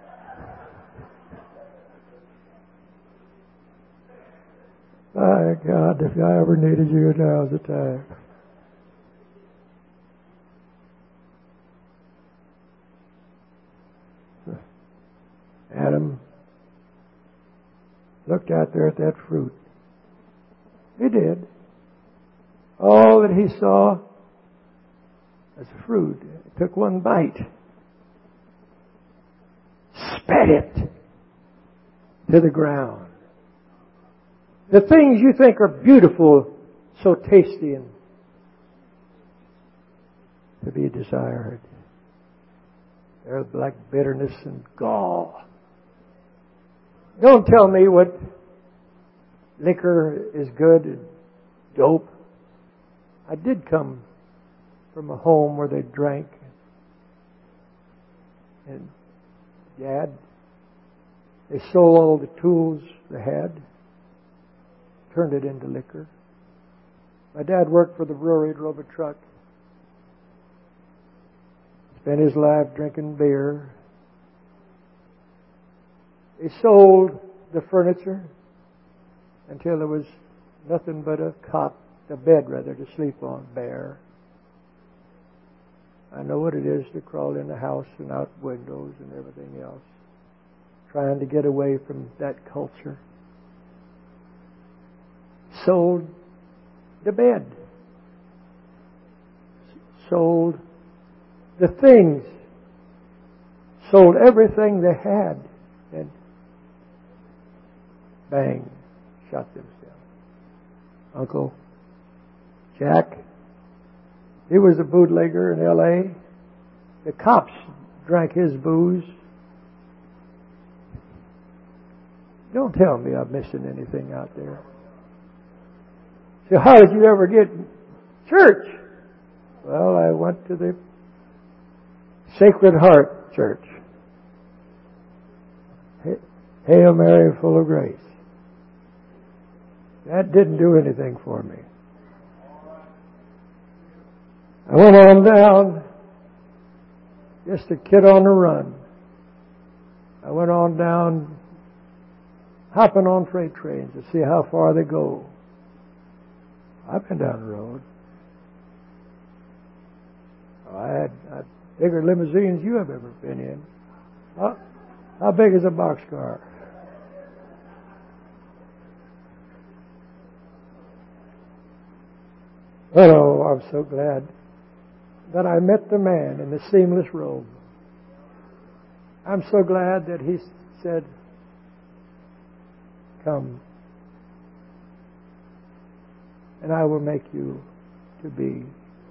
My God, if I ever needed you, now's the time. Adam looked out there at that fruit. He did. All that he saw was fruit. He took one bite, spat it to the ground. The things you think are beautiful, so tasty and to be desired, they're like bitterness and gall. Don't tell me what liquor is good and dope. I did come from a home where they drank. And Dad, they sold all the tools they had, turned it into liquor. My dad worked for the brewery, drove a truck, spent his life drinking beer. He sold the furniture until there was nothing but a bed rather, to sleep on, bare. I know what it is to crawl in the house and out windows and everything else, trying to get away from that culture. Sold the bed. Sold the things. Sold everything they had. And bang, shot themselves. Uncle Jack, he was a bootlegger in L.A. The cops drank his booze. Don't tell me I'm missing anything out there. So how did you ever get church? Well, I went to the Sacred Heart Church. Hail Mary, full of grace. That didn't do anything for me. I went on down, just a kid on the run. I went on down, hopping on freight trains to see how far they go. I've been down the road. I had bigger limousines you have ever been in. How big is a boxcar? Oh, I'm so glad that I met the man in the seamless robe. I'm so glad that he said, "Come, and I will make you to be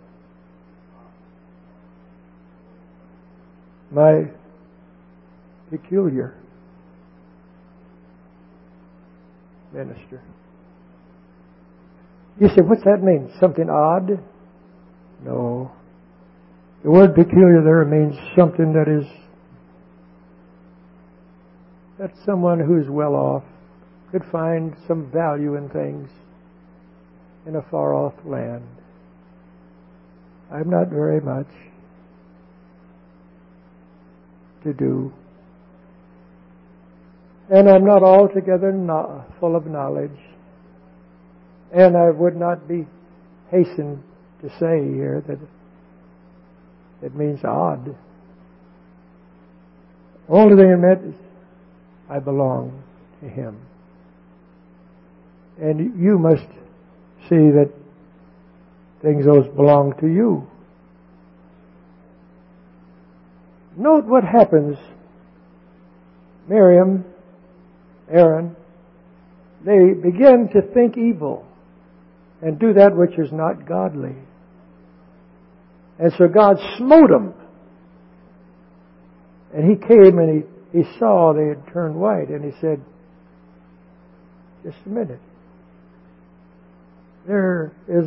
my peculiar minister." You say, what's that mean? Something odd? No. The word peculiar there means something that someone who's well off could find some value in things in a far off land. I'm not very much to do. And I'm not altogether full of knowledge. And I would not be hastened to say here that it means odd. The only thing it meant is I belong to Him. And you must see that things those belong to you. Note what happens. Miriam, Aaron, they begin to think evil and do that which is not godly. And so God smote them. And He came and He saw they had turned white. And He said, just a minute. There is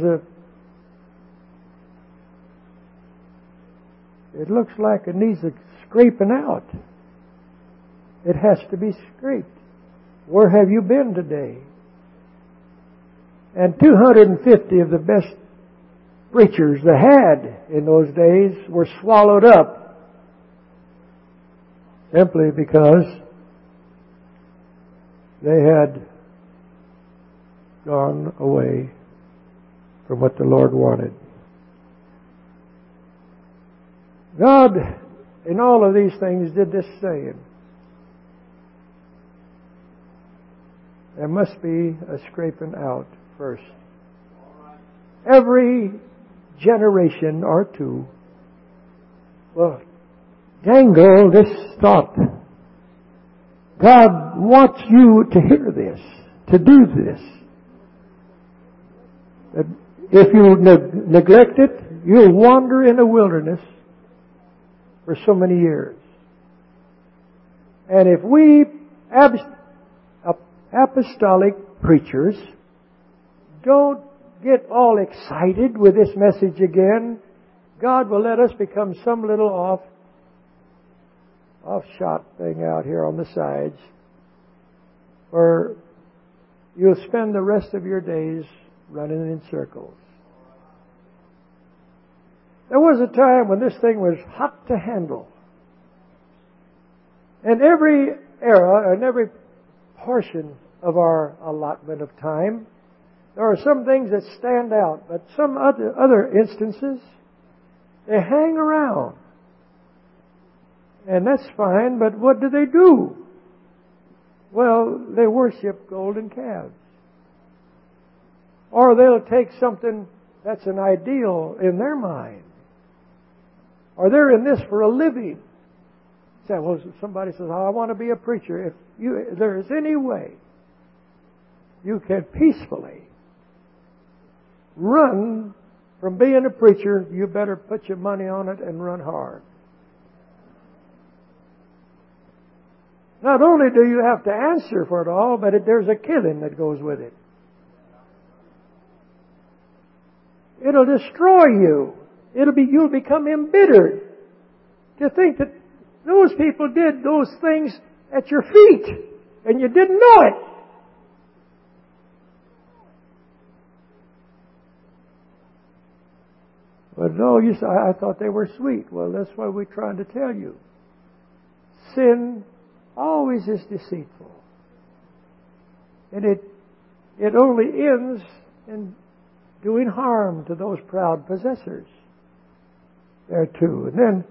it looks like it needs a scraping out. It has to be scraped. Where have you been today? And 250 of the best preachers they had in those days were swallowed up simply because they had gone away from what the Lord wanted. God, in all of these things, did this saying: there must be a scraping out first. Every generation or two will dangle this thought. God wants you to hear this, to do this. That if you neglect it, you'll wander in a wilderness for so many years. And if we apostolic preachers don't get all excited with this message again, God will let us become some little offshot thing out here on the sides, where you'll spend the rest of your days running in circles. There was a time when this thing was hot to handle. And every era and every portion of our allotment of time, there are some things that stand out, but some other instances, they hang around. And that's fine, but what do they do? Well, they worship golden calves. Or they'll take something that's an ideal in their mind. Or they're in this for a living. Say, well, somebody says, oh, I want to be a preacher. If there is any way you can peacefully run from being a preacher, you better put your money on it and run hard. Not only do you have to answer for it all, but there's a killing that goes with it. It'll destroy you. You'll become embittered to think that those people did those things at your feet and you didn't know it. But no, you say, I thought they were sweet. Well, that's what we're trying to tell you. Sin always is deceitful. And it only ends in doing harm to those proud possessors. There too. And then,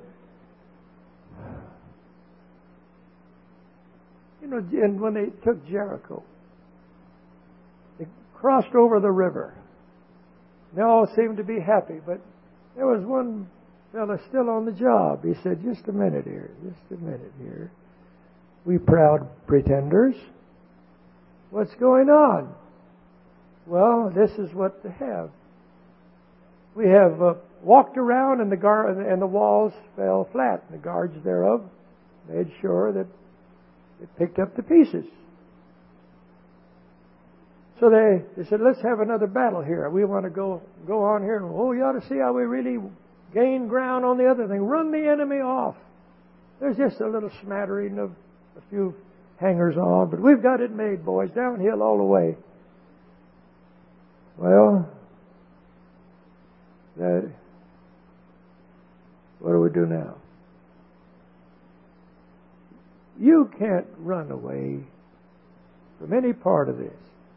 and when they took Jericho, they crossed over the river. They all seemed to be happy, but there was one fellow still on the job. He said, just a minute here. We proud pretenders. What's going on? Well, this is what they have. We have walked around and the walls fell flat. And the guards thereof made sure that it picked up the pieces. So they said, let's have another battle here. We want to go on here. Oh, you ought to see how we really gain ground on the other thing. Run the enemy off. There's just a little smattering of a few hangers on, but we've got it made, boys. Downhill all the way. Well, what do we do now? You can't run away from any part of this.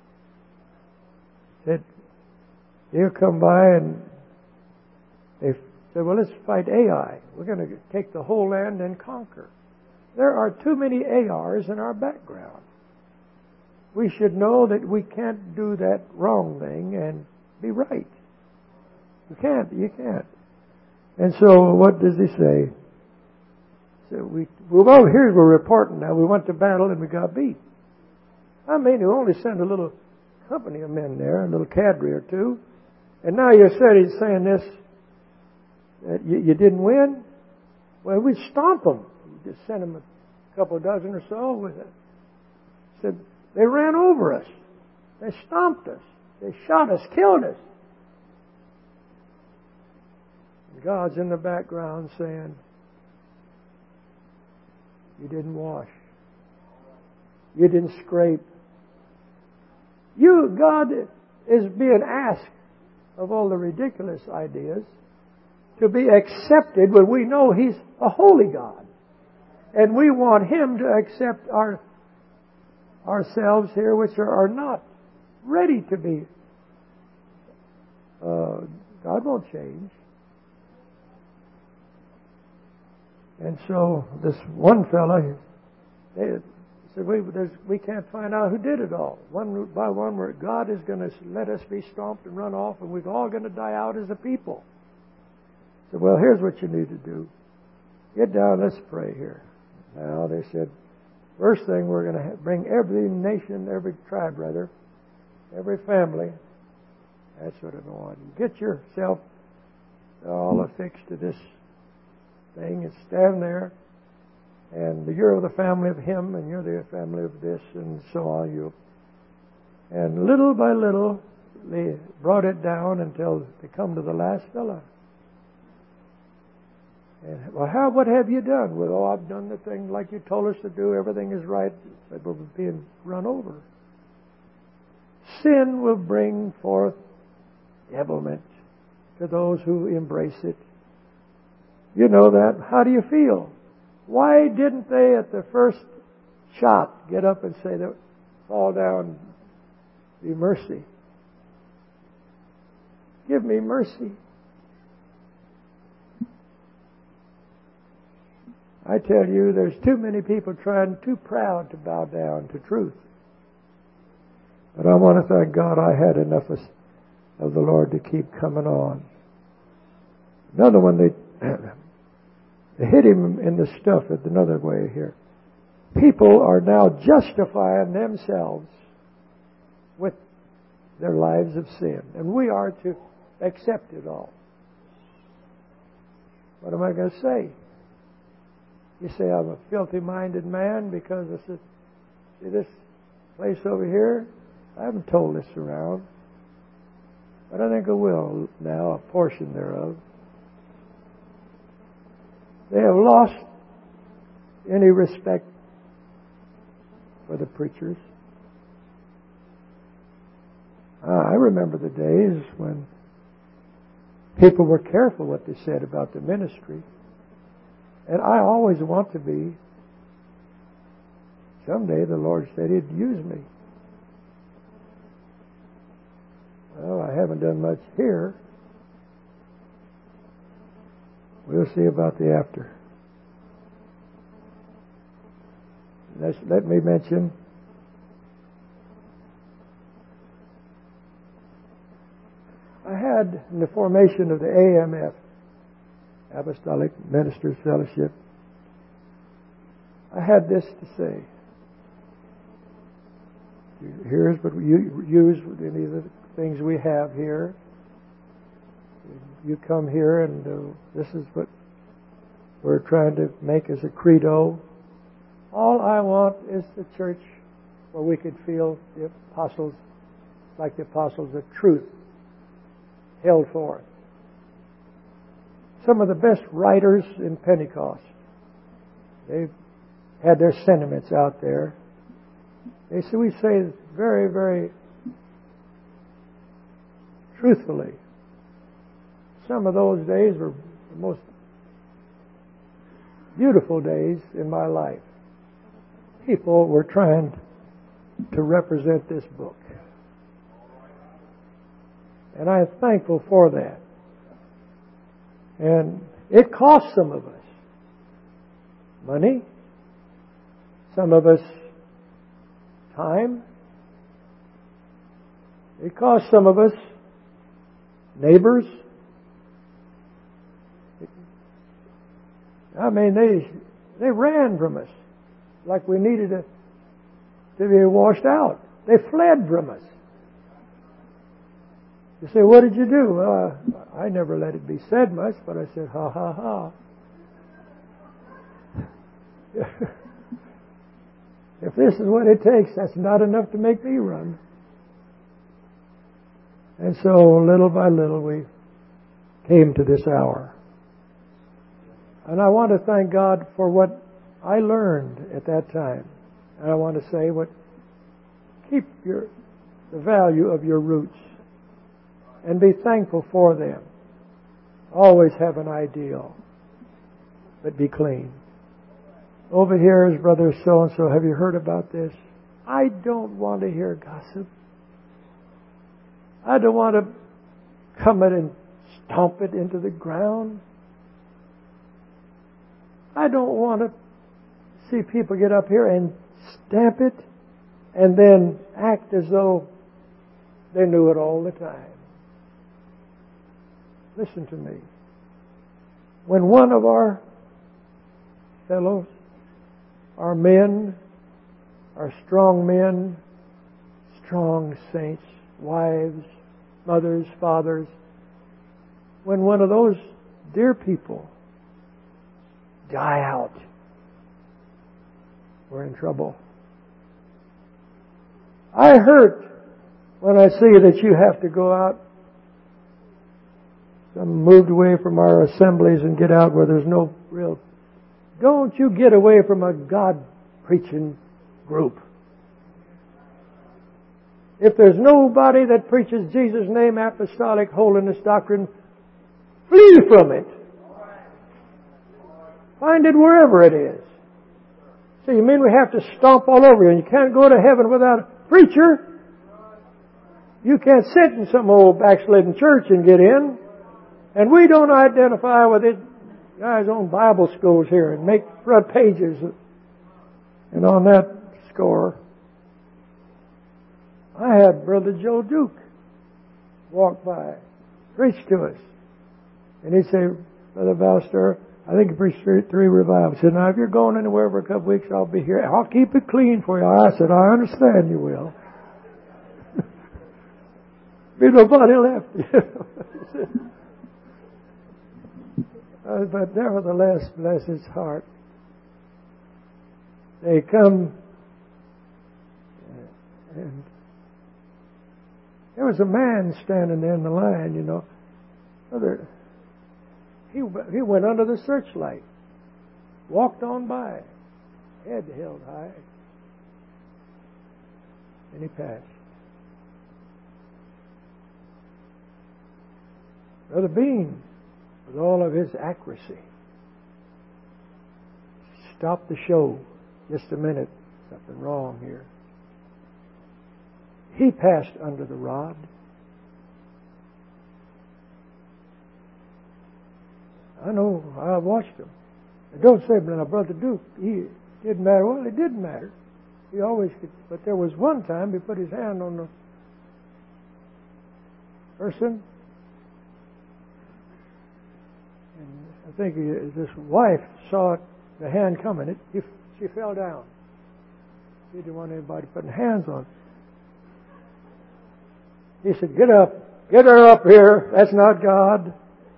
Said, they'll come by and they said, well, let's fight Ai. We're going to take the whole land and conquer. There are too many ARs in our background. We should know that we can't do that wrong thing and be right. You can't. And so what does he say? So here's we're reporting now. We went to battle and we got beat. I mean, you only send a little company of men there, a little cadre or two. And now he's saying this, that you didn't win? Well, we'd stomp them. We just sent them a couple of dozen or so with it. Said, they ran over us. They stomped us. They shot us, killed us. And God's in the background saying, you didn't wash You didn't scrape. God is being asked of all the ridiculous ideas to be accepted when we know He's a holy God. And we want Him to accept ourselves here, which are not ready to be. God won't change. And so this one fella, they said, we can't find out who did it all. One by one, where God is going to let us be stomped and run off, and we're all going to die out as a people. I said, well, here's what you need to do. Get down, let's pray here. Now, they said, first thing, we're going to bring every nation, every tribe, rather, every family. That's what I want. You get yourself all affixed to this thing and stand there. And you're the family of him, and you're the family of this, and so on. And little by little, they brought it down until they come to the last fella. And, well, what have you done? Well, oh, I've done the thing like you told us to do. Everything is right. But we're being run over. Sin will bring forth devilment to those who embrace it. You know that. How do you feel? Why didn't they, at the first shot, get up and say, fall down, be mercy? Give me mercy. I tell you, there's too many people too proud to bow down to truth. But I want to thank God I had enough of the Lord to keep coming on. Another one, they hit him in the stuff at another way here. People are now justifying themselves with their lives of sin. And we are to accept it all. What am I going to say? You say I'm a filthy-minded man because I said, see this place over here? I haven't told this around. But I think I will now, a portion thereof. They have lost any respect for the preachers. I remember the days when people were careful what they said about the ministry. And I always want to be. Someday the Lord said He'd use me. Well, I haven't done much here. We'll see about the after. Let me mention I had in the formation of the AMF, Apostolic Ministers Fellowship, I had this to say. Here's what we use with any of the things we have here. You come here and this is what we're trying to make as a credo. All I want is the church where we could feel the apostles, like the apostles of truth, held forth. Some of the best writers in Pentecost, they've had their sentiments out there. We say very, very truthfully. Some of those days were the most beautiful days in my life. People were trying to represent this book. And I am thankful for that. And it cost some of us money, some of us time. It cost some of us neighbors. I mean, they ran from us like we needed to be washed out. They fled from us. You say, what did you do? Well, I never let it be said much, but I said, ha, ha, ha. If this is what it takes, that's not enough to make me run. And so, little by little, we came to this hour. And I want to thank God for what I learned at that time. And I want to say, keep the value of your roots and be thankful for them. Always have an ideal, but be clean. Over here is Brother so-and-so. Have you heard about this? I don't want to hear gossip. I don't want to come in and stomp it into the ground. I don't want to see people get up here and stamp it and then act as though they knew it all the time. Listen to me. When one of our fellows, our men, our strong men, strong saints, wives, mothers, fathers, when one of those dear people die out, we're in trouble. I hurt when I see that you have to go out. Some moved away from our assemblies and get out where there's no real... Don't you get away from a God-preaching group. If there's nobody that preaches Jesus' name, apostolic holiness doctrine, flee from it. Find it wherever it is. So you mean we have to stomp all over you and you can't go to heaven without a preacher? You can't sit in some old backslidden church and get in. And we don't identify with it. Guys own Bible schools here and make front pages. And on that score, I had Brother Joe Duke walk by, preach to us. And he'd say, Brother Valster, I think he preached 3 revivals. He said, now if you're going anywhere for a couple weeks, I'll be here. I'll keep it clean for you. I said, I understand you will. Be nobody left. But nevertheless, bless his heart. They come, and there was a man standing there in the line, you know. He went under the searchlight, walked on by, head held high, and he passed. Brother Bean, with all of his accuracy, stopped the show. Just a minute, something wrong here. He passed under the rod. I know, I watched him. I don't say, but now Brother Duke, he didn't matter. Well, it didn't matter. He always could. But there was one time he put his hand on the person, and I think his wife saw it, the hand coming. She fell down. He didn't want anybody putting hands on her. He said, "Get up. Get her up here. That's not God."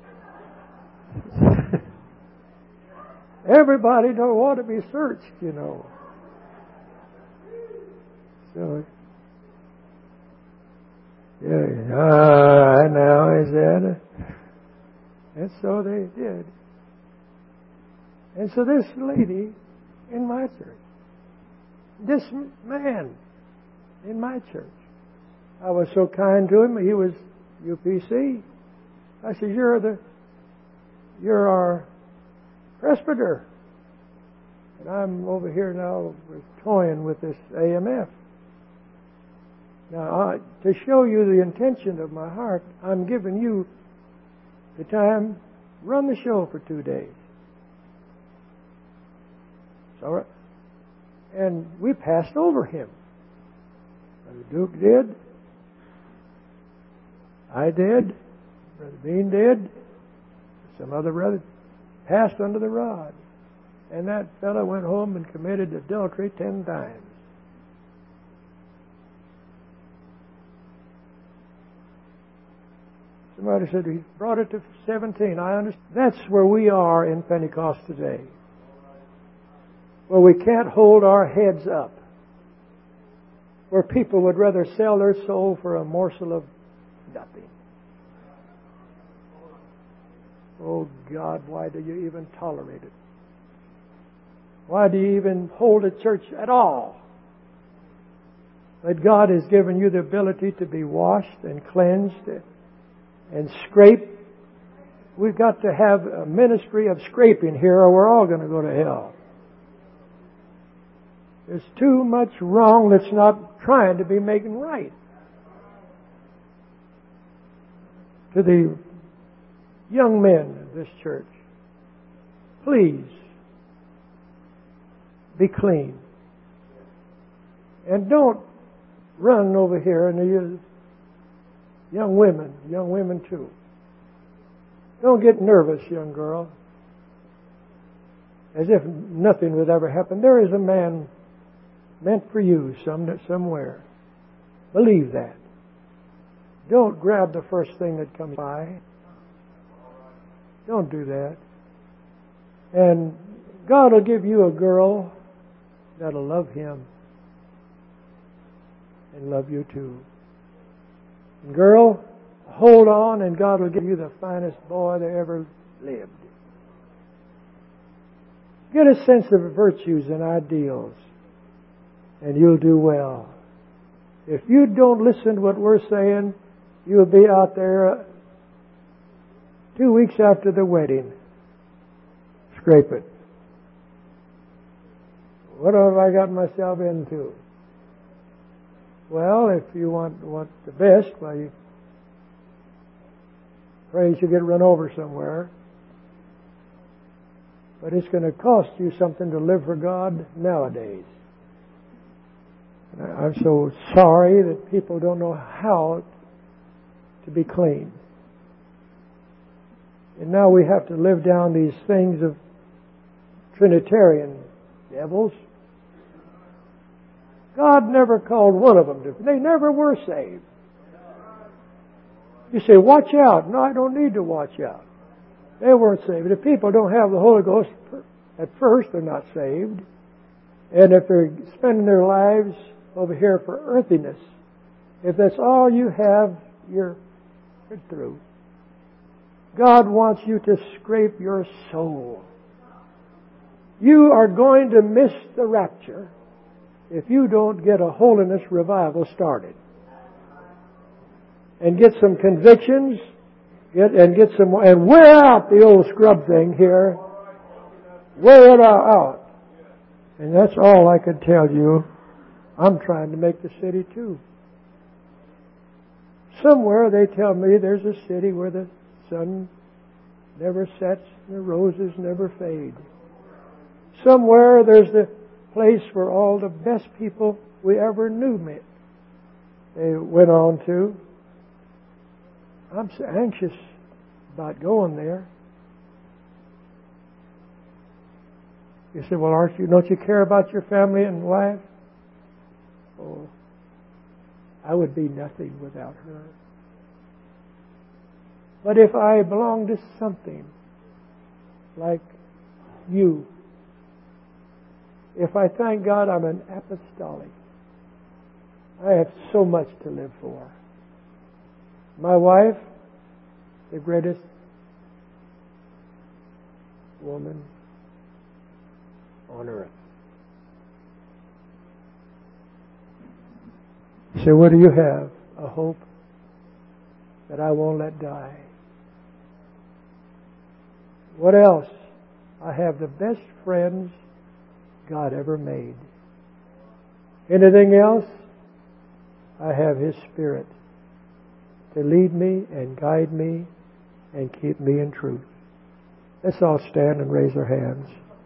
Everybody don't want to be searched, you know. So, now is that? And so they did. And so this lady in my church, this man in my church, I was so kind to him. He was UPC. I said, "You're our presbyter." And I'm over here now toying with this AMF. Now, to show you the intention of my heart, I'm giving you the time, run the show for 2 days. So, and we passed over him. Brother Duke did. I did. Brother Bean did. Some other brother passed under the rod. And that fellow went home and committed adultery 10 times. Somebody said he brought it to 17. I understand. That's where we are in Pentecost today. Where we can't hold our heads up. Where people would rather sell their soul for a morsel of nothing. Oh God, why do you even tolerate it? Why do you even hold a church at all? But God has given you the ability to be washed and cleansed and scraped. We've got to have a ministry of scraping here or we're all going to go to hell. There's too much wrong that's not trying to be making right. To the young men of this church, please be clean. And don't run over here, and the young women too. Don't get nervous, young girl, as if nothing would ever happen. There is a man meant for you somewhere. Believe that. Don't grab the first thing that comes by. Don't do that. And God will give you a girl that'll love Him and love you too. And girl, hold on, and God will give you the finest boy that ever lived. Get a sense of virtues and ideals, and you'll do well. If you don't listen to what we're saying, you'll be out there 2 weeks after the wedding. Scrape it. What have I got myself into? Well, if you want the best, well, you pray you get run over somewhere. But it's going to cost you something to live for God nowadays. I'm so sorry that people don't know how to be clean. And now we have to live down these things of Trinitarian devils. God never called one of them to. They never were saved. You say, watch out. No, I don't need to watch out. They weren't saved. If people don't have the Holy Ghost at first, they're not saved. And if they're spending their lives over here for earthiness, if that's all you have, you're through. God wants you to scrape your soul. You are going to miss the rapture if you don't get a holiness revival started. And get some convictions, and wear out the old scrub thing here. Wear it out. And that's all I can tell you. I'm trying to make the city too. Somewhere they tell me there's a city where the sun never sets and the roses never fade. Somewhere there's the place where all the best people we ever knew met. They went on to. I'm so anxious about going there. You say, well, don't you care about your family and wife? Oh, I would be nothing without her. But if I belong to something like you, if I thank God I'm an apostolic, I have so much to live for. My wife, the greatest woman on earth. So what do you have? A hope that I won't let die. What else? I have the best friends God ever made. Anything else? I have His Spirit to lead me and guide me and keep me in truth. Let's all stand and raise our hands.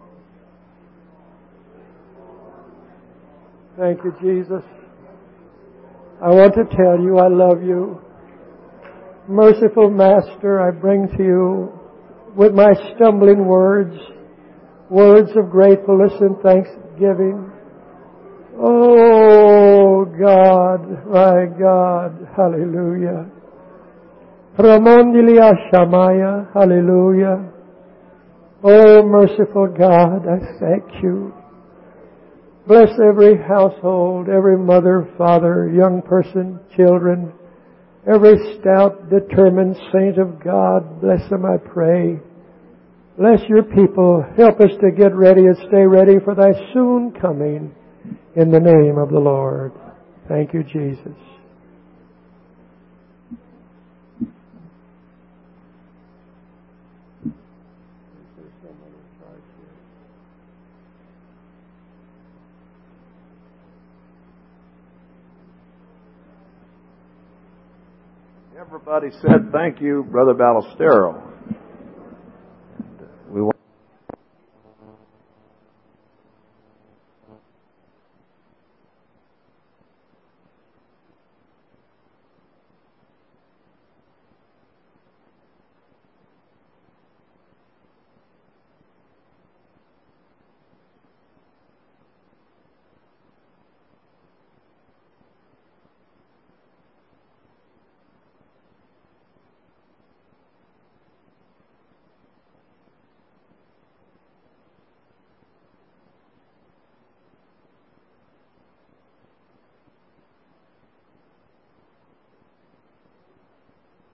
Thank you, Jesus. I want to tell you I love you. Merciful Master, I bring to you with my stumbling words of gratefulness and thanksgiving. Oh God, my God, hallelujah. Ramondilia Shamaya, hallelujah. Oh merciful God, I thank you. Bless every household, every mother, father, young person, children, every stout, determined saint of God. Bless them, I pray. Bless your people. Help us to get ready and stay ready for thy soon coming in the name of the Lord. Thank you, Jesus. Everybody said thank you, Brother Ballestero.